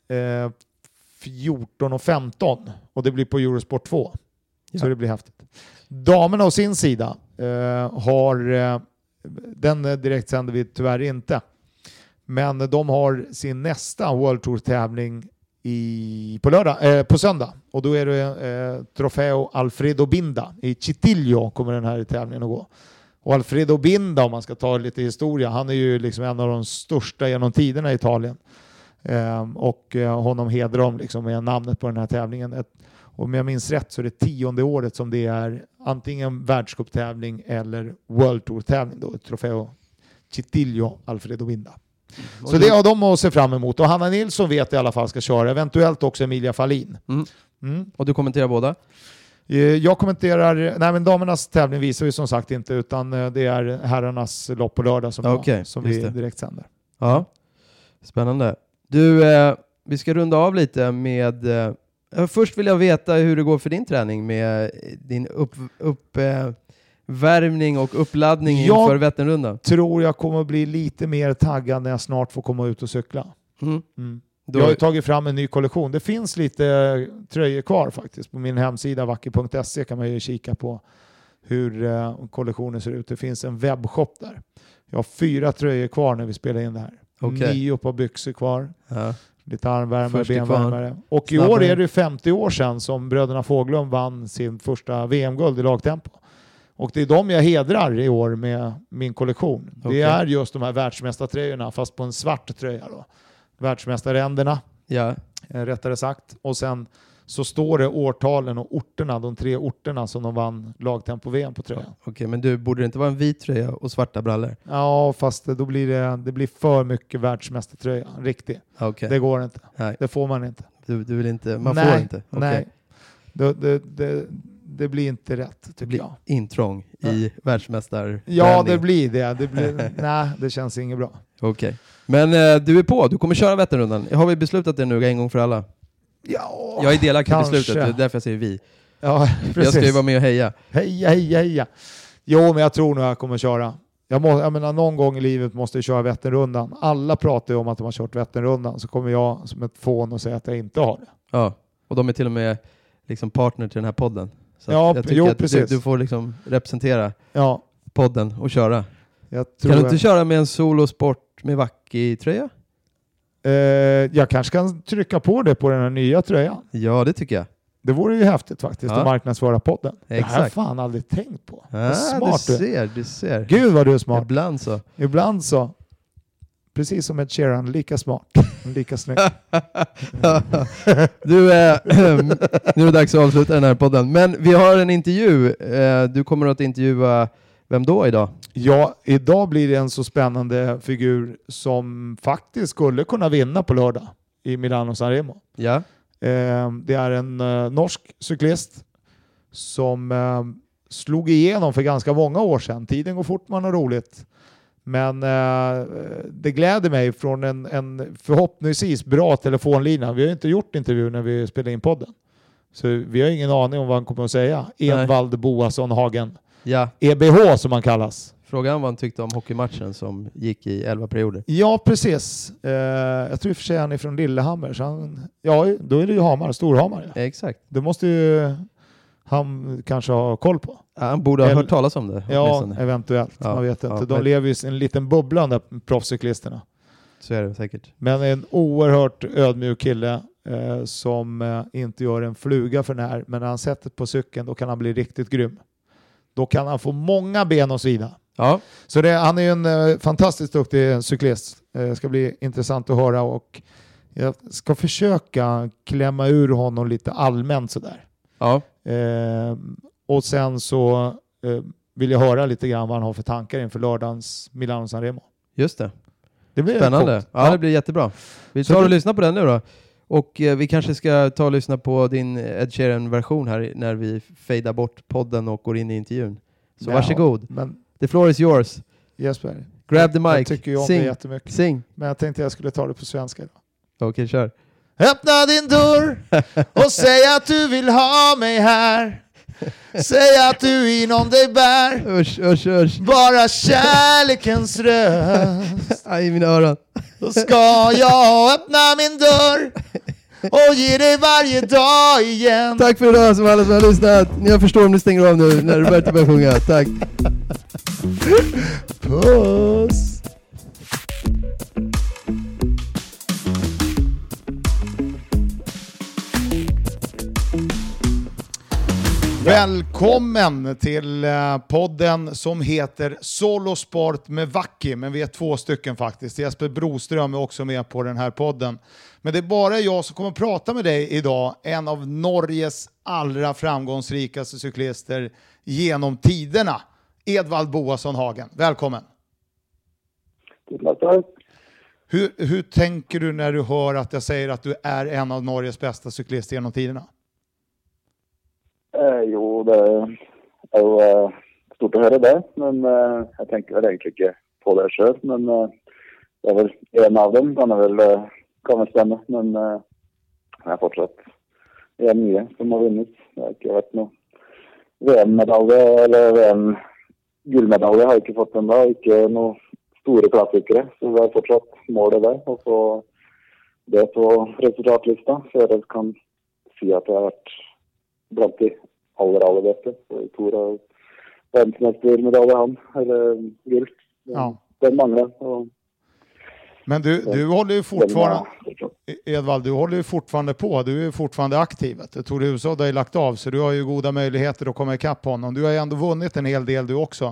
14:15. Och det blir på Eurosport 2. Så det blir häftigt. Damerna å sin sida har... Den direkt sänder vi tyvärr inte. Men de har sin nästa World Tour-tävling på söndag. Och då är det Trofeo Alfredo Binda. I Citillo kommer den här tävlingen att gå. Och Alfredo Binda, om man ska ta lite historia, han är ju liksom en av de största genom tiderna i Italien. Och honom hedrar de liksom med namnet på den här tävlingen. Om jag minns rätt så är det 10:e året som det är antingen världscuptävling eller World Tour-tävling då, Trofeo Citillo Alfredo Binda. Så det har de att se fram emot. Och Hanna Nilsson vet i alla fall ska köra, eventuellt också Emilia Fahlin. Och du kommenterar båda? Jag kommenterar, men damernas tävling visar vi som sagt inte, utan det är herrarnas lopp på lördag som vi direkt sänder. Ja, spännande. Du, vi ska runda av lite med... först vill jag veta hur det går för din träning med din uppvärmning och uppladdning inför Vätternrundan. Jag tror jag kommer bli lite mer taggad när jag snart får komma ut och cykla. Jag har ju tagit fram en ny kollektion. Det finns lite tröjor kvar faktiskt. På min hemsida wacker.se kan man ju kika på hur kollektionen ser ut. Det finns en webbshop där. Jag har 4 tröjor kvar när vi spelar in det här. 9 på byxor kvar. Ja. Lite armvärmare, benvärmare. Och i år är det 50 år sedan som bröderna Fåglund vann sin första VM-guld i lagtempo. Och det är de jag hedrar i år med min kollektion. Det är just de här världsmästartröjorna fast på en svart tröja då. Världsmästarränderna, rättare sagt. Och sen så står det årtalen och orterna, de 3 orterna som de vann lagtempo-VM på tröjan. Okej, men du, borde det inte vara en vit tröja och svarta brallor? Ja, fast då blir det blir för mycket världsmästartröja. Riktigt. Det går inte. Nej. Det får man inte. Du vill inte? Man får inte? Nej. Det blir inte rätt, tycker jag. Intrång i världsmästar. Ja, det blir det. Nej, det känns inget bra. Okej. Men du är på. Du kommer köra Vätternrundan. Har vi beslutat det nu en gång för alla? Ja, jag är delaktig i beslutet. Det är därför jag säger vi. Ja, precis. Jag ska ju vara med och heja. Heja. Jo, men jag tror nog jag kommer köra. Jag menar, någon gång i livet måste jag köra Vätternrundan. Alla pratar ju om att de har kört Vätternrundan. Så kommer jag som ett fån och säga att jag inte har det. Ja, och de är till och med liksom partner till den här podden. Så jag tycker att precis. Du får liksom representera podden och köra. Kan du inte köra med en solosport med Wacky-tröja? Jag kanske kan trycka på det på den här nya tröjan. Ja, det tycker jag. Det vore ju häftigt faktiskt att marknadsföra podden. Exakt. Det här har jag fan aldrig tänkt på. Smart du ser. Gud vad du är smart. Ibland så. Precis som Ed Sheeran, lika smart. Lika snygg. Du, nu är det dags att avsluta den här podden. Men vi har en intervju. Du kommer att intervjua vem då idag? Ja, idag blir det en så spännande figur som faktiskt skulle kunna vinna på lördag i Milano Sanremo. Ja. Det är en norsk cyklist som slog igenom för ganska många år sedan. Tiden går fort, man har roligt. Men det gläder mig från en förhoppningsvis bra telefonlina. Vi har inte gjort intervju när vi spelar in podden. Så vi har ingen aning om vad han kommer att säga. Envald Boasson Hagen. Ja. EBH som han kallas. Frågan vad han tyckte om hockeymatchen som gick i 11 perioder. Ja, precis. Jag tror i och för sig han är från Lillehammer. Så då är det ju Hamar, Storhamar. Ja. Exakt. Det måste ju han kanske har koll på. Ja, han borde ha hört talas om det. Ja, eventuellt. Ja, man vet inte. ja, De lever ju i en liten bubbla, de där proffscyklisterna. Så är det säkert. Men en oerhört ödmjuk kille som inte gör en fluga för den här. Men när han sätter på cykeln, då kan han bli riktigt grym. Då kan han få många ben och svida. Ja. Så han är ju en fantastiskt duktig cyklist. Det ska bli intressant att höra, och jag ska försöka klämma ur honom lite allmänt sådär. Ja. Och sen så vill jag höra lite grann vad han har för tankar inför lördagens Milano Sanremo. Just det. Det blir spännande. Ja, det blir jättebra. Vi tar och lyssnar på den nu då. Och vi kanske ska ta och lyssna på din Ed Sheeran-version här när vi fejdar bort podden och går in i intervjun. Så varsågod. Men the floor is yours. Jesper. Grab the mic. Jag tycker ju om Sing. det jättemycket. Sing. Men jag tänkte jag skulle ta det på svenska idag. Okej, kör. Öppna din dörr och säg att du vill ha mig här. Säg att du inom dig bär Usch. bara kärlekens röst. Aj, i mina öron. Då ska jag öppna min dörr och ge dig varje dag igen. Tack för idag som alla som har lyssnat. Jag förstår om ni stänger av nu när Roberto börjar sjunga. Tack. Puss. Välkommen till podden som heter Solo Sport med Vacki, men vi är 2 stycken faktiskt. Jesper Broström är också med på den här podden. Men det är bara jag som kommer att prata med dig idag, en av Norges allra framgångsrikaste cyklister genom tiderna, Edvald Boasson Hagen. Välkommen! Hur tänker du när du hör att jag säger att du är en av Norges bästa cyklister genom tiderna? Jo, det är ju stort att höra det, men jag tänker väl egentligen inte på det själv, men det är väl en av dem kan väl stämma, men jag har fortsatt mycket som har vunnit. Det har inte varit någon VM-medalje eller VM-guldmedalje har jag inte fått ända, inte några stora klassikere, så det är fortsatt målet där, och få det på resultatlistan, så jag kan säga att jag har varit bland de allra bästa. Tor har världsmästarmedalj han, eller guld. Ja. Den manglar. Men du håller ju fortfarande, Edvald, du håller ju fortfarande på. Du är ju fortfarande aktiv. Tor Hushovd har ju lagt av, så du har ju goda möjligheter att komma ikapp honom. Du har ju ändå vunnit en hel del du också.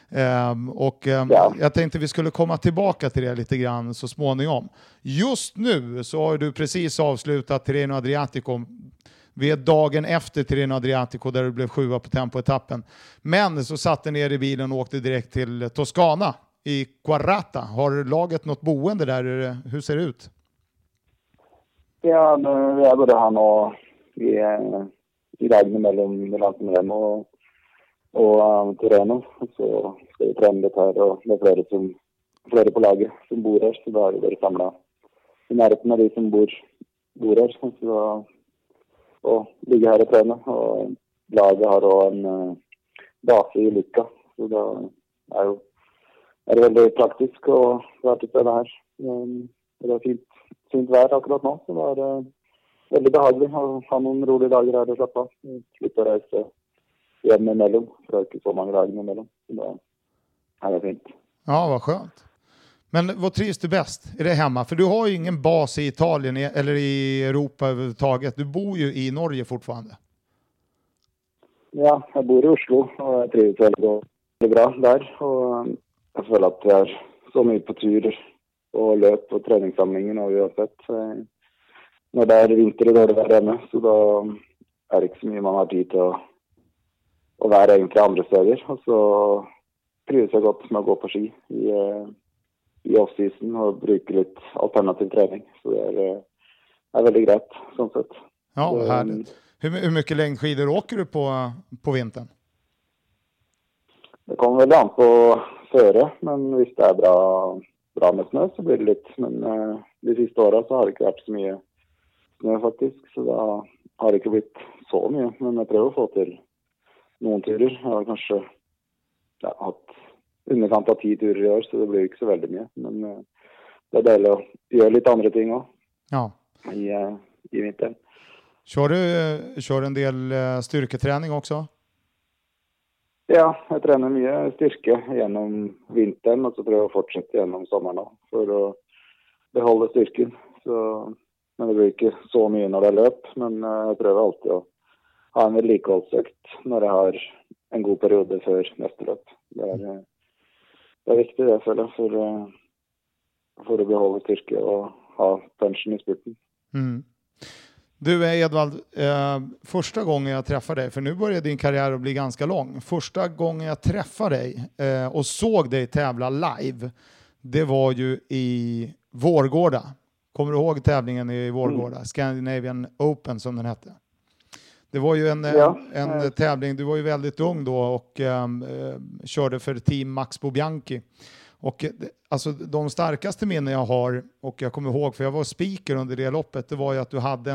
Jag tänkte vi skulle komma tillbaka till det lite grann så småningom. Just nu så har du precis avslutat Tirreno Adriatico. Vi är dagen efter Tirreno Adriatico där du blev 7 på tempoetappen. Men så satte ner i bilen och åkte direkt till Toscana i Quarrata. Har laget något boende där? Hur ser det ut? Ja, vi är både här och i dagen mellan Sanremo och Tirreno. Så ska vi träna lite här, och det är flera på laget som bor här. Så då har vi varit samlade i närheten av de som bor här. Så och ligger här och tränar, och laget har då en bas i Lucca, så då är det väldigt praktiskt att vara till stede här. Det är fint vær akkurat nu, så det är väldigt behagligt att ha någon roliga dagar här och slappa. Slippa resa hem emellan, för det är inte så många dagar emellan. Så det är fint. Ja, vad skönt. Men vad trivs du bäst? Är det hemma? För du har ju ingen bas i Italien eller i Europa överhuvudtaget. Du bor ju i Norge fortfarande. Ja, jag bor i Oslo, och jag trivs väldigt bra där. Och jag känner att jag är så mycket på tur och löp och träningssamlingen, och vi har sett när det är vinter och dåligt väder hemma, så då är det inte så mycket man har tid till att vara egentligen andra steder. Och så trivs jag gott med att gå på ski i off-season och bruka lite alternativ träning. Så det är väldigt grejt sånt sätt. Ja, härligt. Hur mycket längdskidor åker du på vintern? Det kommer väl an på före, men visst det är bra med snö så blir det lite. Men de sista åren så har det inte varit så mycket snö faktiskt, så det har inte blivit så mycket. Men jag prövar att få till någon turer. Jag har kanske haft underkant av 10 turer i år, så det blir inte så väldigt mycket. Men det är deiligt att göra lite andra ting också. Ja. I vintern. Kör en del styrketräning också? Ja, jag tränar mycket styrka genom vintern och så prövar jag fortsätta genom sommaren för att behålla styrkan. Så, men det blir inte så mycket när det löp, men jag prövar alltid att ha en vedlikeholdsøkt när jag har en god period för nästa löp. Det är viktigt det för att behålla styrka och ha tension i spurten. Mm. Du Edvald, första gången jag träffade dig, för nu börjar din karriär att bli ganska lång. Första gången jag träffade dig och såg dig tävla live, det var ju i Vårgårda. Kommer du ihåg tävlingen i Vårgårda? Scandinavian Open som den hette. Det var ju en tävling, du var ju väldigt ung då och körde för team Max Bobianchi. Och alltså de starkaste minnen jag har, och jag kommer ihåg för jag var speaker under det loppet, det var ju att du hade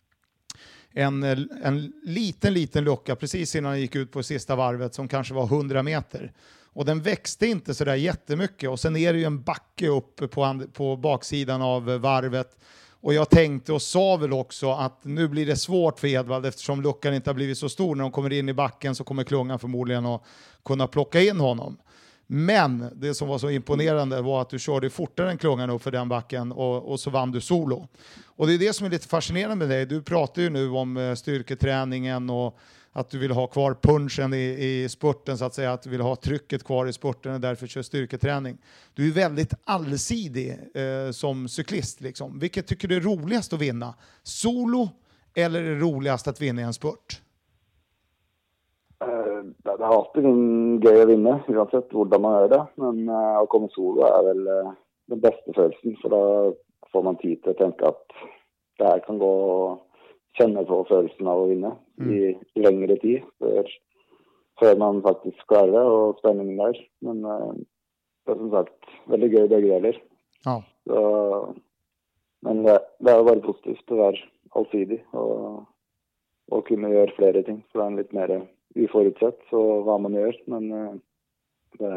en liten lucka precis innan jag gick ut på sista varvet som kanske var 100 meter. Och den växte inte så där jättemycket och sen är det ju en backe upp på baksidan av varvet. Och jag tänkte och sa väl också att nu blir det svårt för Edvald eftersom luckan inte har blivit så stor. När de kommer in i backen så kommer klungan förmodligen att kunna plocka in honom. Men det som var så imponerande var att du körde fortare än klungan upp för den backen och så vann du solo. Och det är det som är lite fascinerande med dig. Du pratar ju nu om styrketräningen och att du vill ha kvar punchen i spurten så att säga. Att du vill ha trycket kvar i spurten och därför kör styrketräning. Du är väldigt allsidig som cyklist liksom. Vilket tycker du är roligast att vinna? Solo eller är det roligast att vinna i en spurt? Det är alltid gøy att vinna, oavsett hur man gör det. Men att komma solo är väl den bästa känslan. För då får man tid att tänka att det här kan gå och känna på känslan av att vinna i längre tid. För man faktiskt klarar det och spänningen där. Men det är som sagt väldigt gøy bägge delar. Ja. Men det är bara positivt att vara allsidig och kunna göra flera ting. Så det är lite mer uforutsett så vad man gör, men det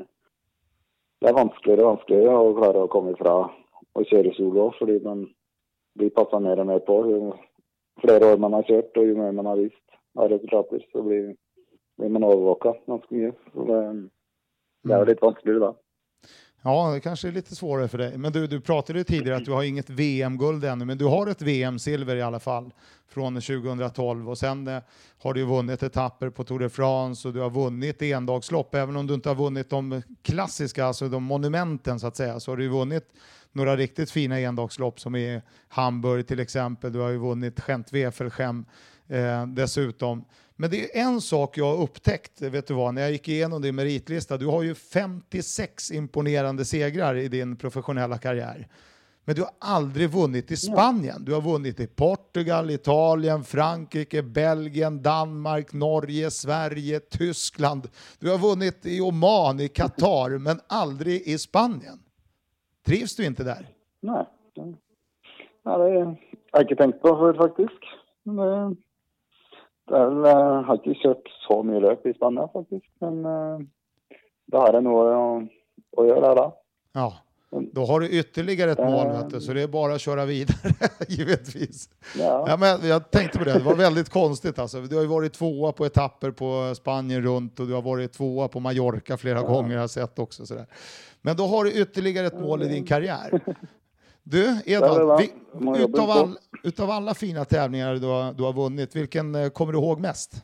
är vanskligare att klara att komma ifrån och köra solo för man blir passat mer och mer på ju fler år man har kört och ju mer man har visst av resultater så blir man övervakad ganska mycket. Så det är lite vanskligare då. Ja, det kanske är lite svårare för dig. Men du pratade ju tidigare att du har inget VM-guld ännu. Men du har ett VM-silver i alla fall från 2012. Och sen har du ju vunnit etapper på Tour de France och du har vunnit endagslopp. Även om du inte har vunnit de klassiska, alltså de monumenten så att säga. Så har du ju vunnit några riktigt fina endagslopp som är Hamburg till exempel. Du har ju vunnit Gent-Wevelgem dessutom. Men det är en sak jag har upptäckt, vet du vad, när jag gick igenom din meritlista. Du har ju 56 imponerande segrar i din professionella karriär. Men du har aldrig vunnit i Spanien. Du har vunnit i Portugal, Italien, Frankrike, Belgien, Danmark, Norge, Sverige, Tyskland. Du har vunnit i Oman, i Qatar, men aldrig i Spanien. Trivs du inte där? Nej, det har jag inte tänkt på för faktiskt. Men jag har inte kört så mycket löp i Spanien faktiskt, men det har jag nog att göra då. Ja, då har du ytterligare ett mål, vet du, så det är bara att köra vidare, givetvis. Ja, men jag tänkte på det var väldigt konstigt alltså. Du har ju varit tvåa på etapper på Spanien runt och du har varit tvåa på Mallorca flera gånger, jag har sett också sådär. Men då har du ytterligare ett mål i din karriär. Du, Edvald, utav alla fina tävlingar du har vunnit, vilken kommer du ihåg mest?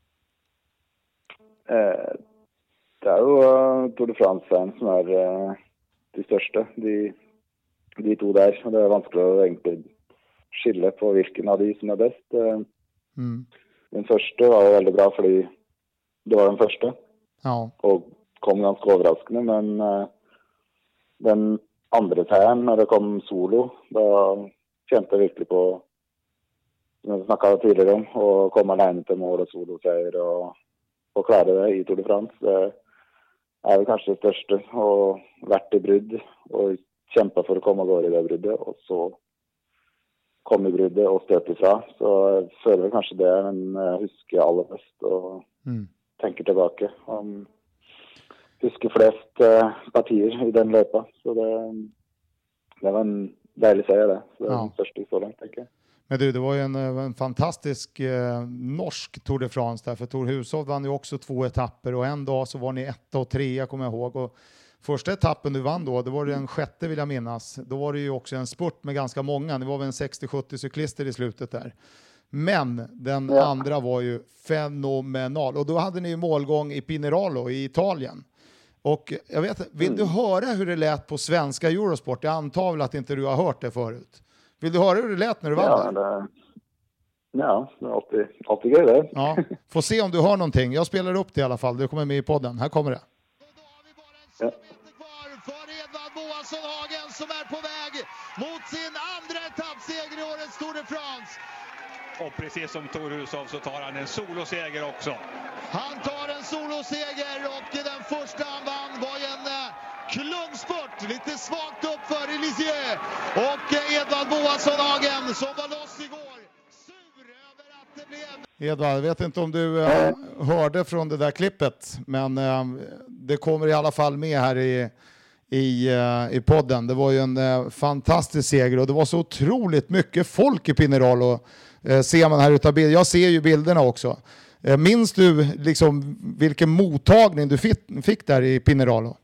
Det är ju Tour de France som är de största. De två där. Och det är vanskligt att egentligen skilja på vilken av de som är bäst. Den första var väldigt bra för det var den första. Ja. Och kom ganska överraskande, men den andra tävlingen när det kom solo, då kände jag verkligen på, som jag snackade tidigare om, och komma alene till mål och soloseger och klara det i Tour de France. Det är väl kanske det största, och varit i brudd och kämpa för att komma och gå i det bruddet, och så kom i bruddet och stöt ifrån. Så jag följer kanske det, men jag husker allra bäst och tänker tillbaka om husker flest partier i den löpa. Så det var en dejlig seger det. Så det är den största så långt, tänker jag. Men du, det var ju en fantastisk norsk Tour de France där, för Tor Hushovd vann ju också 2 etapper och en dag så var ni 1 och 3, kommer jag ihåg. Och första etappen du vann då, det var den 6:e vill jag minnas. Då var det ju också en spurt med ganska många, det var väl en 60-70 cyklister i slutet där. Men den andra var ju fenomenal. Och då hade ni ju målgång i Pinerolo i Italien. Och jag vet, vill du höra hur det lät på svenska Eurosport? Jag antar väl att inte du har hört det förut. Vill du höra hur det lät när du vann där? Ja, det är alltid grej det. Ja, får se om du har någonting. Jag spelar upp det i alla fall. Du kommer med i podden. Här kommer det. Ja. För Edvard Boasson Hagen som är på väg mot sin andra etappseger i årets Tour de France. Och precis som Tor Hushovd så tar han en soloseger också. Han tar en soloseger och den första han vann var en klungspurt. Lite svagt upp för Elisier. Och Edvard Boasson Hagen som var loss igår. Sur över att det blev... Edvard, jag vet inte om du hörde från det där klippet. Men det kommer i alla fall med här i podden. Det var ju en fantastisk seger och det var så otroligt mycket folk i Pinerolo. Ser man här utav bilden. Jag ser ju bilderna också. Minns du liksom vilken mottagning du fick där i Pinerolo?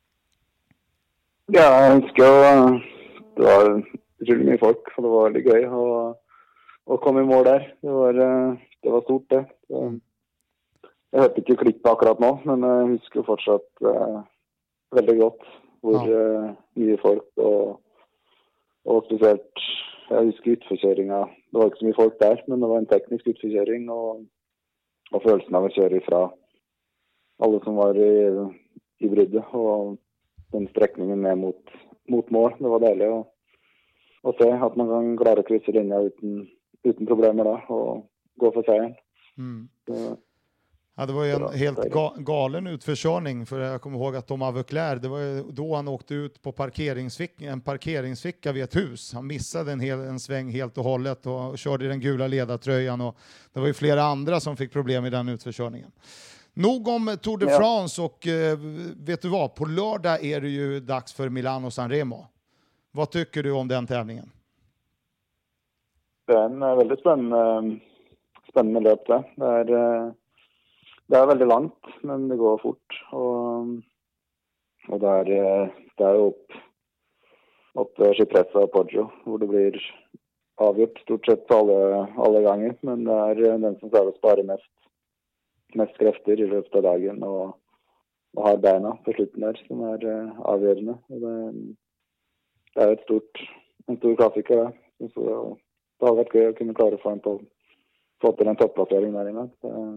Ja, jag husker det var utrolig mye folk, och det var väldigt gøy att komma i mål där. Det var stort det. Jag hörde inte klippet akkurat nu, men jag husker fortsatt väldigt gott hur mycket folk och speciellt jag husker utforkjøringa. Det var inte så mycket folk där, men det var en teknisk utforkjøring och känslan av att köra ifrån alla som var i bryddet och den sträckningen ner mot mål. Det var deilig att se att man kan klara att kryssa linjen utan problem då och gå för segern. Ja, det var ju en helt galen utförkörning, för jag kommer ihåg att Thomas Veuclair, det var ju då han åkte ut på en parkeringsficka vid ett hus. Han missade en sväng helt och hållet och körde i den gula ledartröjan, och det var ju flera andra som fick problem i den utförkörningen. Nog om Tour de France, och vet du vad, på lördag är det ju dags för Milano-San Remo. Vad tycker du om den tävlingen? Det är en väldigt spännande löp det. Det är väldigt långt, men det går fort. Och det är upp Cipressa och Poggio, hvor det blir avgjort stort sett alla gånger. Men det är den som klarar att spara mest krafter i løpet av dagen och har beina på slutten där som är avgörande. Och det är en stor klassiker. Så det har varit kul att kunna klara få till en topplacering där inne.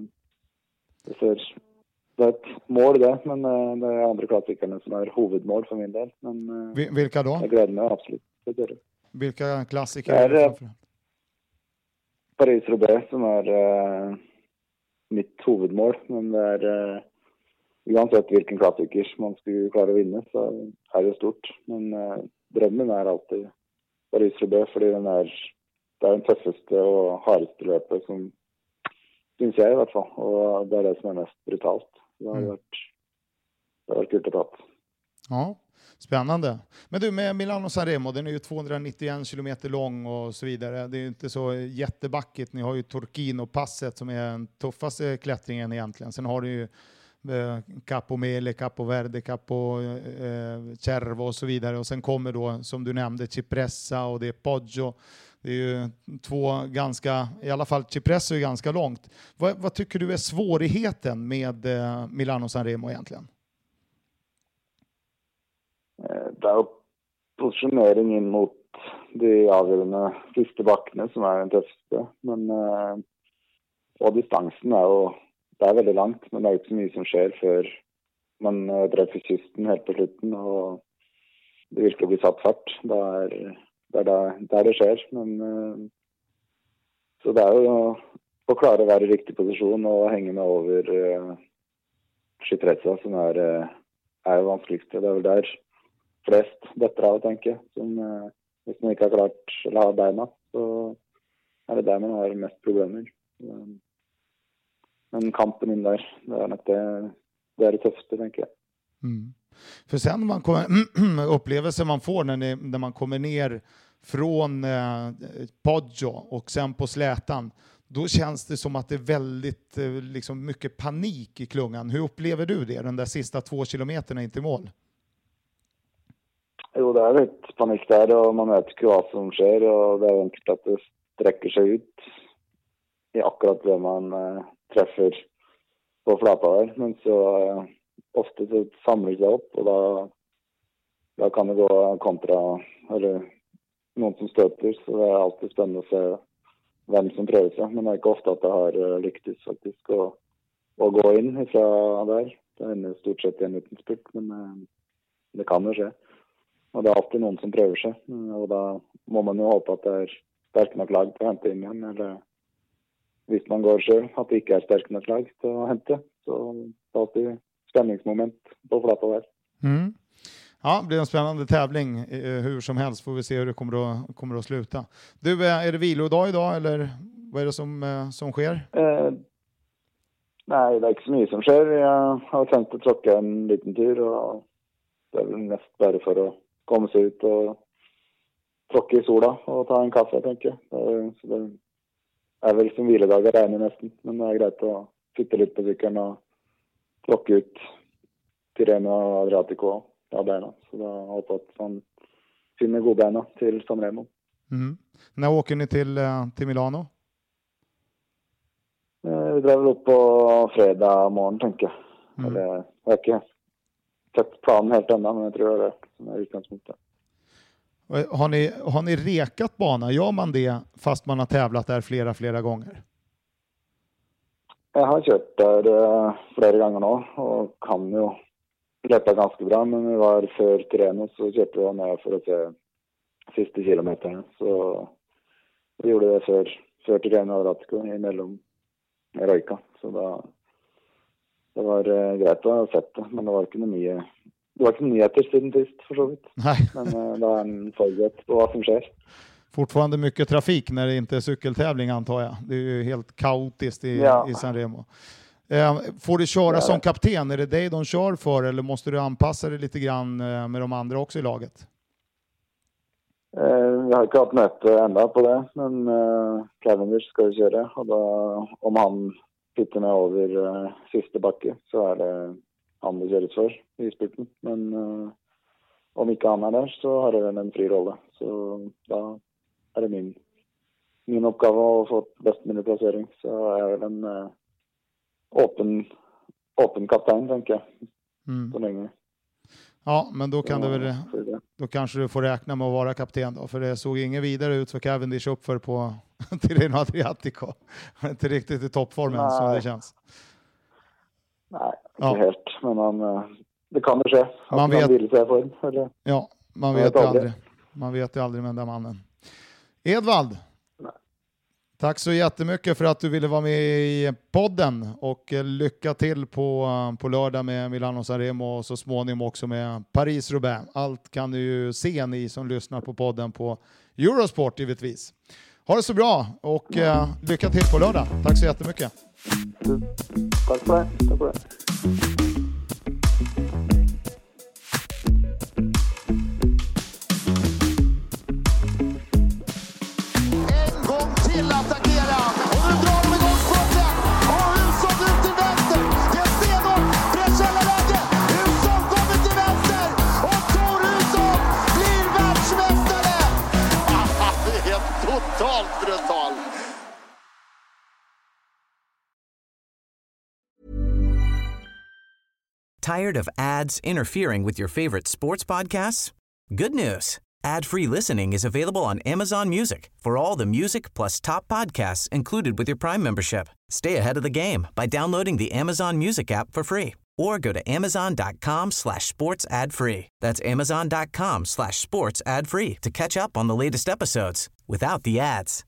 Det är ett mål det, men det är andra klassikerna som är huvudmål för min del. Men vilka då? Jag gläder mig absolut. Vilka klassiker är det framför? Paris-Roubaix som är mitt huvudmål, men det är oavsett vilken klassiker man skulle klara att vinna så är det stort. Men drömmen är alltid Paris-Roubaix, för det är den tuffaste och hardaste löpet som syns jag i alla fall, och det är det som är mest brutalt. Det har varit kul att prata. Ja, spännande. Men du, med Milano-San Remo, den är ju 291 kilometer lång och så vidare. Det är ju inte så jättebackigt. Ni har ju Torquino-passet som är den tuffaste klättringen egentligen. Sen har du ju Capo Mele, Capo Verde, Capo Cervo och så vidare. Och sen kommer då, som du nämnde, Cipressa och det är Poggio. Det är ju två ganska, i alla fall Cipressa är ganska långt. Vad tycker du är svårigheten med Milano-San Remo egentligen? Det är positionering in mot de avgörande sista backarna som är den tuffaste. Men och distansen det är väldigt långt, men det är inte så mycket som sker för man träffar kysten helt på slutet och det virkar bli satt fart. Där det sker, men så det är ju att klara att vara i riktig position och hänga med över Cipressa som är vanskligste. Det är väl där flest detta av, tänker jag. Som om man inte har klart eller har beina, så är det där man har mest problem. Men kampen in där, det är nog det är det tuffaste, tänker jag. För sen man kommer upplevelsen man får när man kommer ner från Poggio och sen på slätan, då känns det som att det är väldigt liksom mycket panik i klungan. Hur upplever du det, den där sista 2 kilometerna in till mål? Jo, det är lite panik där och man vet inte vad som sker och det är enkelt att det sträcker sig ut i akkurat det man träffar på flata där. Men så ofta så samlar det sig upp och då kan det gå kontra eller någon som stöter, så det är alltid spännande att se vem som prövar sig. Men det är inte ofta att det har lyckats faktiskt att gå in ifrån där. Det är i stort sett en liten spurt, men det kan ju ske. Och det är alltid någon som prövar sig. Och då må man ju hoppas att det är starkt nog lag till att hämta in igen. Eller hvis man går själv, att det inte är starkt nog lag till att hämta. Så det är alltid spänningsmoment på flata där. Mm. Ja, det blir en spännande tävling hur som helst. Får vi se hur det kommer att sluta. Du, är det vilodag idag eller vad är det som sker? Nej, det är inte så mycket som sker. Jag har tänkt att tråcka en liten tur och det är väl mest bara för att komma sig ut och tråcka i sola och ta en kaffe, tänker jag. Så det är väl som vilodagar regnar nästan, men det är grejt att sitta lite på cykeln och tråcka ut Tirreno och Adriatico. Ja, bärna. Så jag hoppas att man finner god bärna till Sanremo. Mm. När åker ni till Milano? Vi drar väl upp på fredag morgon, tänker jag. Mm. Eller jag har inte sett planen helt ända, men jag tror det är som är utgångspunkten. Har ni rekat bana? Gör man det fast man har tävlat där flera gånger? Jag har kört där flera gånger nu och kan ju släppa ganska bra, men vi var för Tirreno så köpte jag med för att se sista kilometerna. Så vi gjorde det för Tirreno och Adriatico emellan Rojka. Så det var grejt att ha sett det, men det var inte några nyheter sedan sist för så vidt. Nej. Men det är en förberett på vad som sker. Fortfarande mycket trafik när det inte är cykeltävling, antar jag. Det är ju helt kaotiskt i Sanremo. Får du köra som kapten? Är det dig de kör för eller måste du anpassa dig lite grann med de andra också i laget? Jag har inte haft möte ända på det, men Cavendish ska ju köra. Och då, om han sitter med över sista backe så är det han det körs för i spurten. Men om inte han är där så har det en fri roll. Så då är det min uppgave att få bäst min placering. Så är det en öppen kapten, tänker jag. Så länge. Ja, men då kan då kanske du får räkna med att vara kapten då, för det såg ingen vidare ut för Cavendish uppför på Tirreno Adriatico. Inte riktigt i toppformen som det känns. Nej, inte helt, men det kan det ske. Man vill sig för eller? Ja, man vet ju aldrig. Man vet ju aldrig med den där mannen. Edvald. Tack så jättemycket för att du ville vara med i podden och lycka till på lördag med Milano Sanremo och så småningom också med Paris-Roubaix. Allt kan du ju se, ni som lyssnar på podden på Eurosport givetvis. Ha det så bra och lycka till på lördag. Tack så jättemycket. Tack för det. Tack för det. Tired of ads interfering with your favorite sports podcasts? Good news. Ad-free listening is available on Amazon Music for all the music plus top podcasts included with your Prime membership. Stay ahead of the game by downloading the Amazon Music app for free or go to amazon.com/sports ad free. That's amazon.com/sports ad free to catch up on the latest episodes without the ads.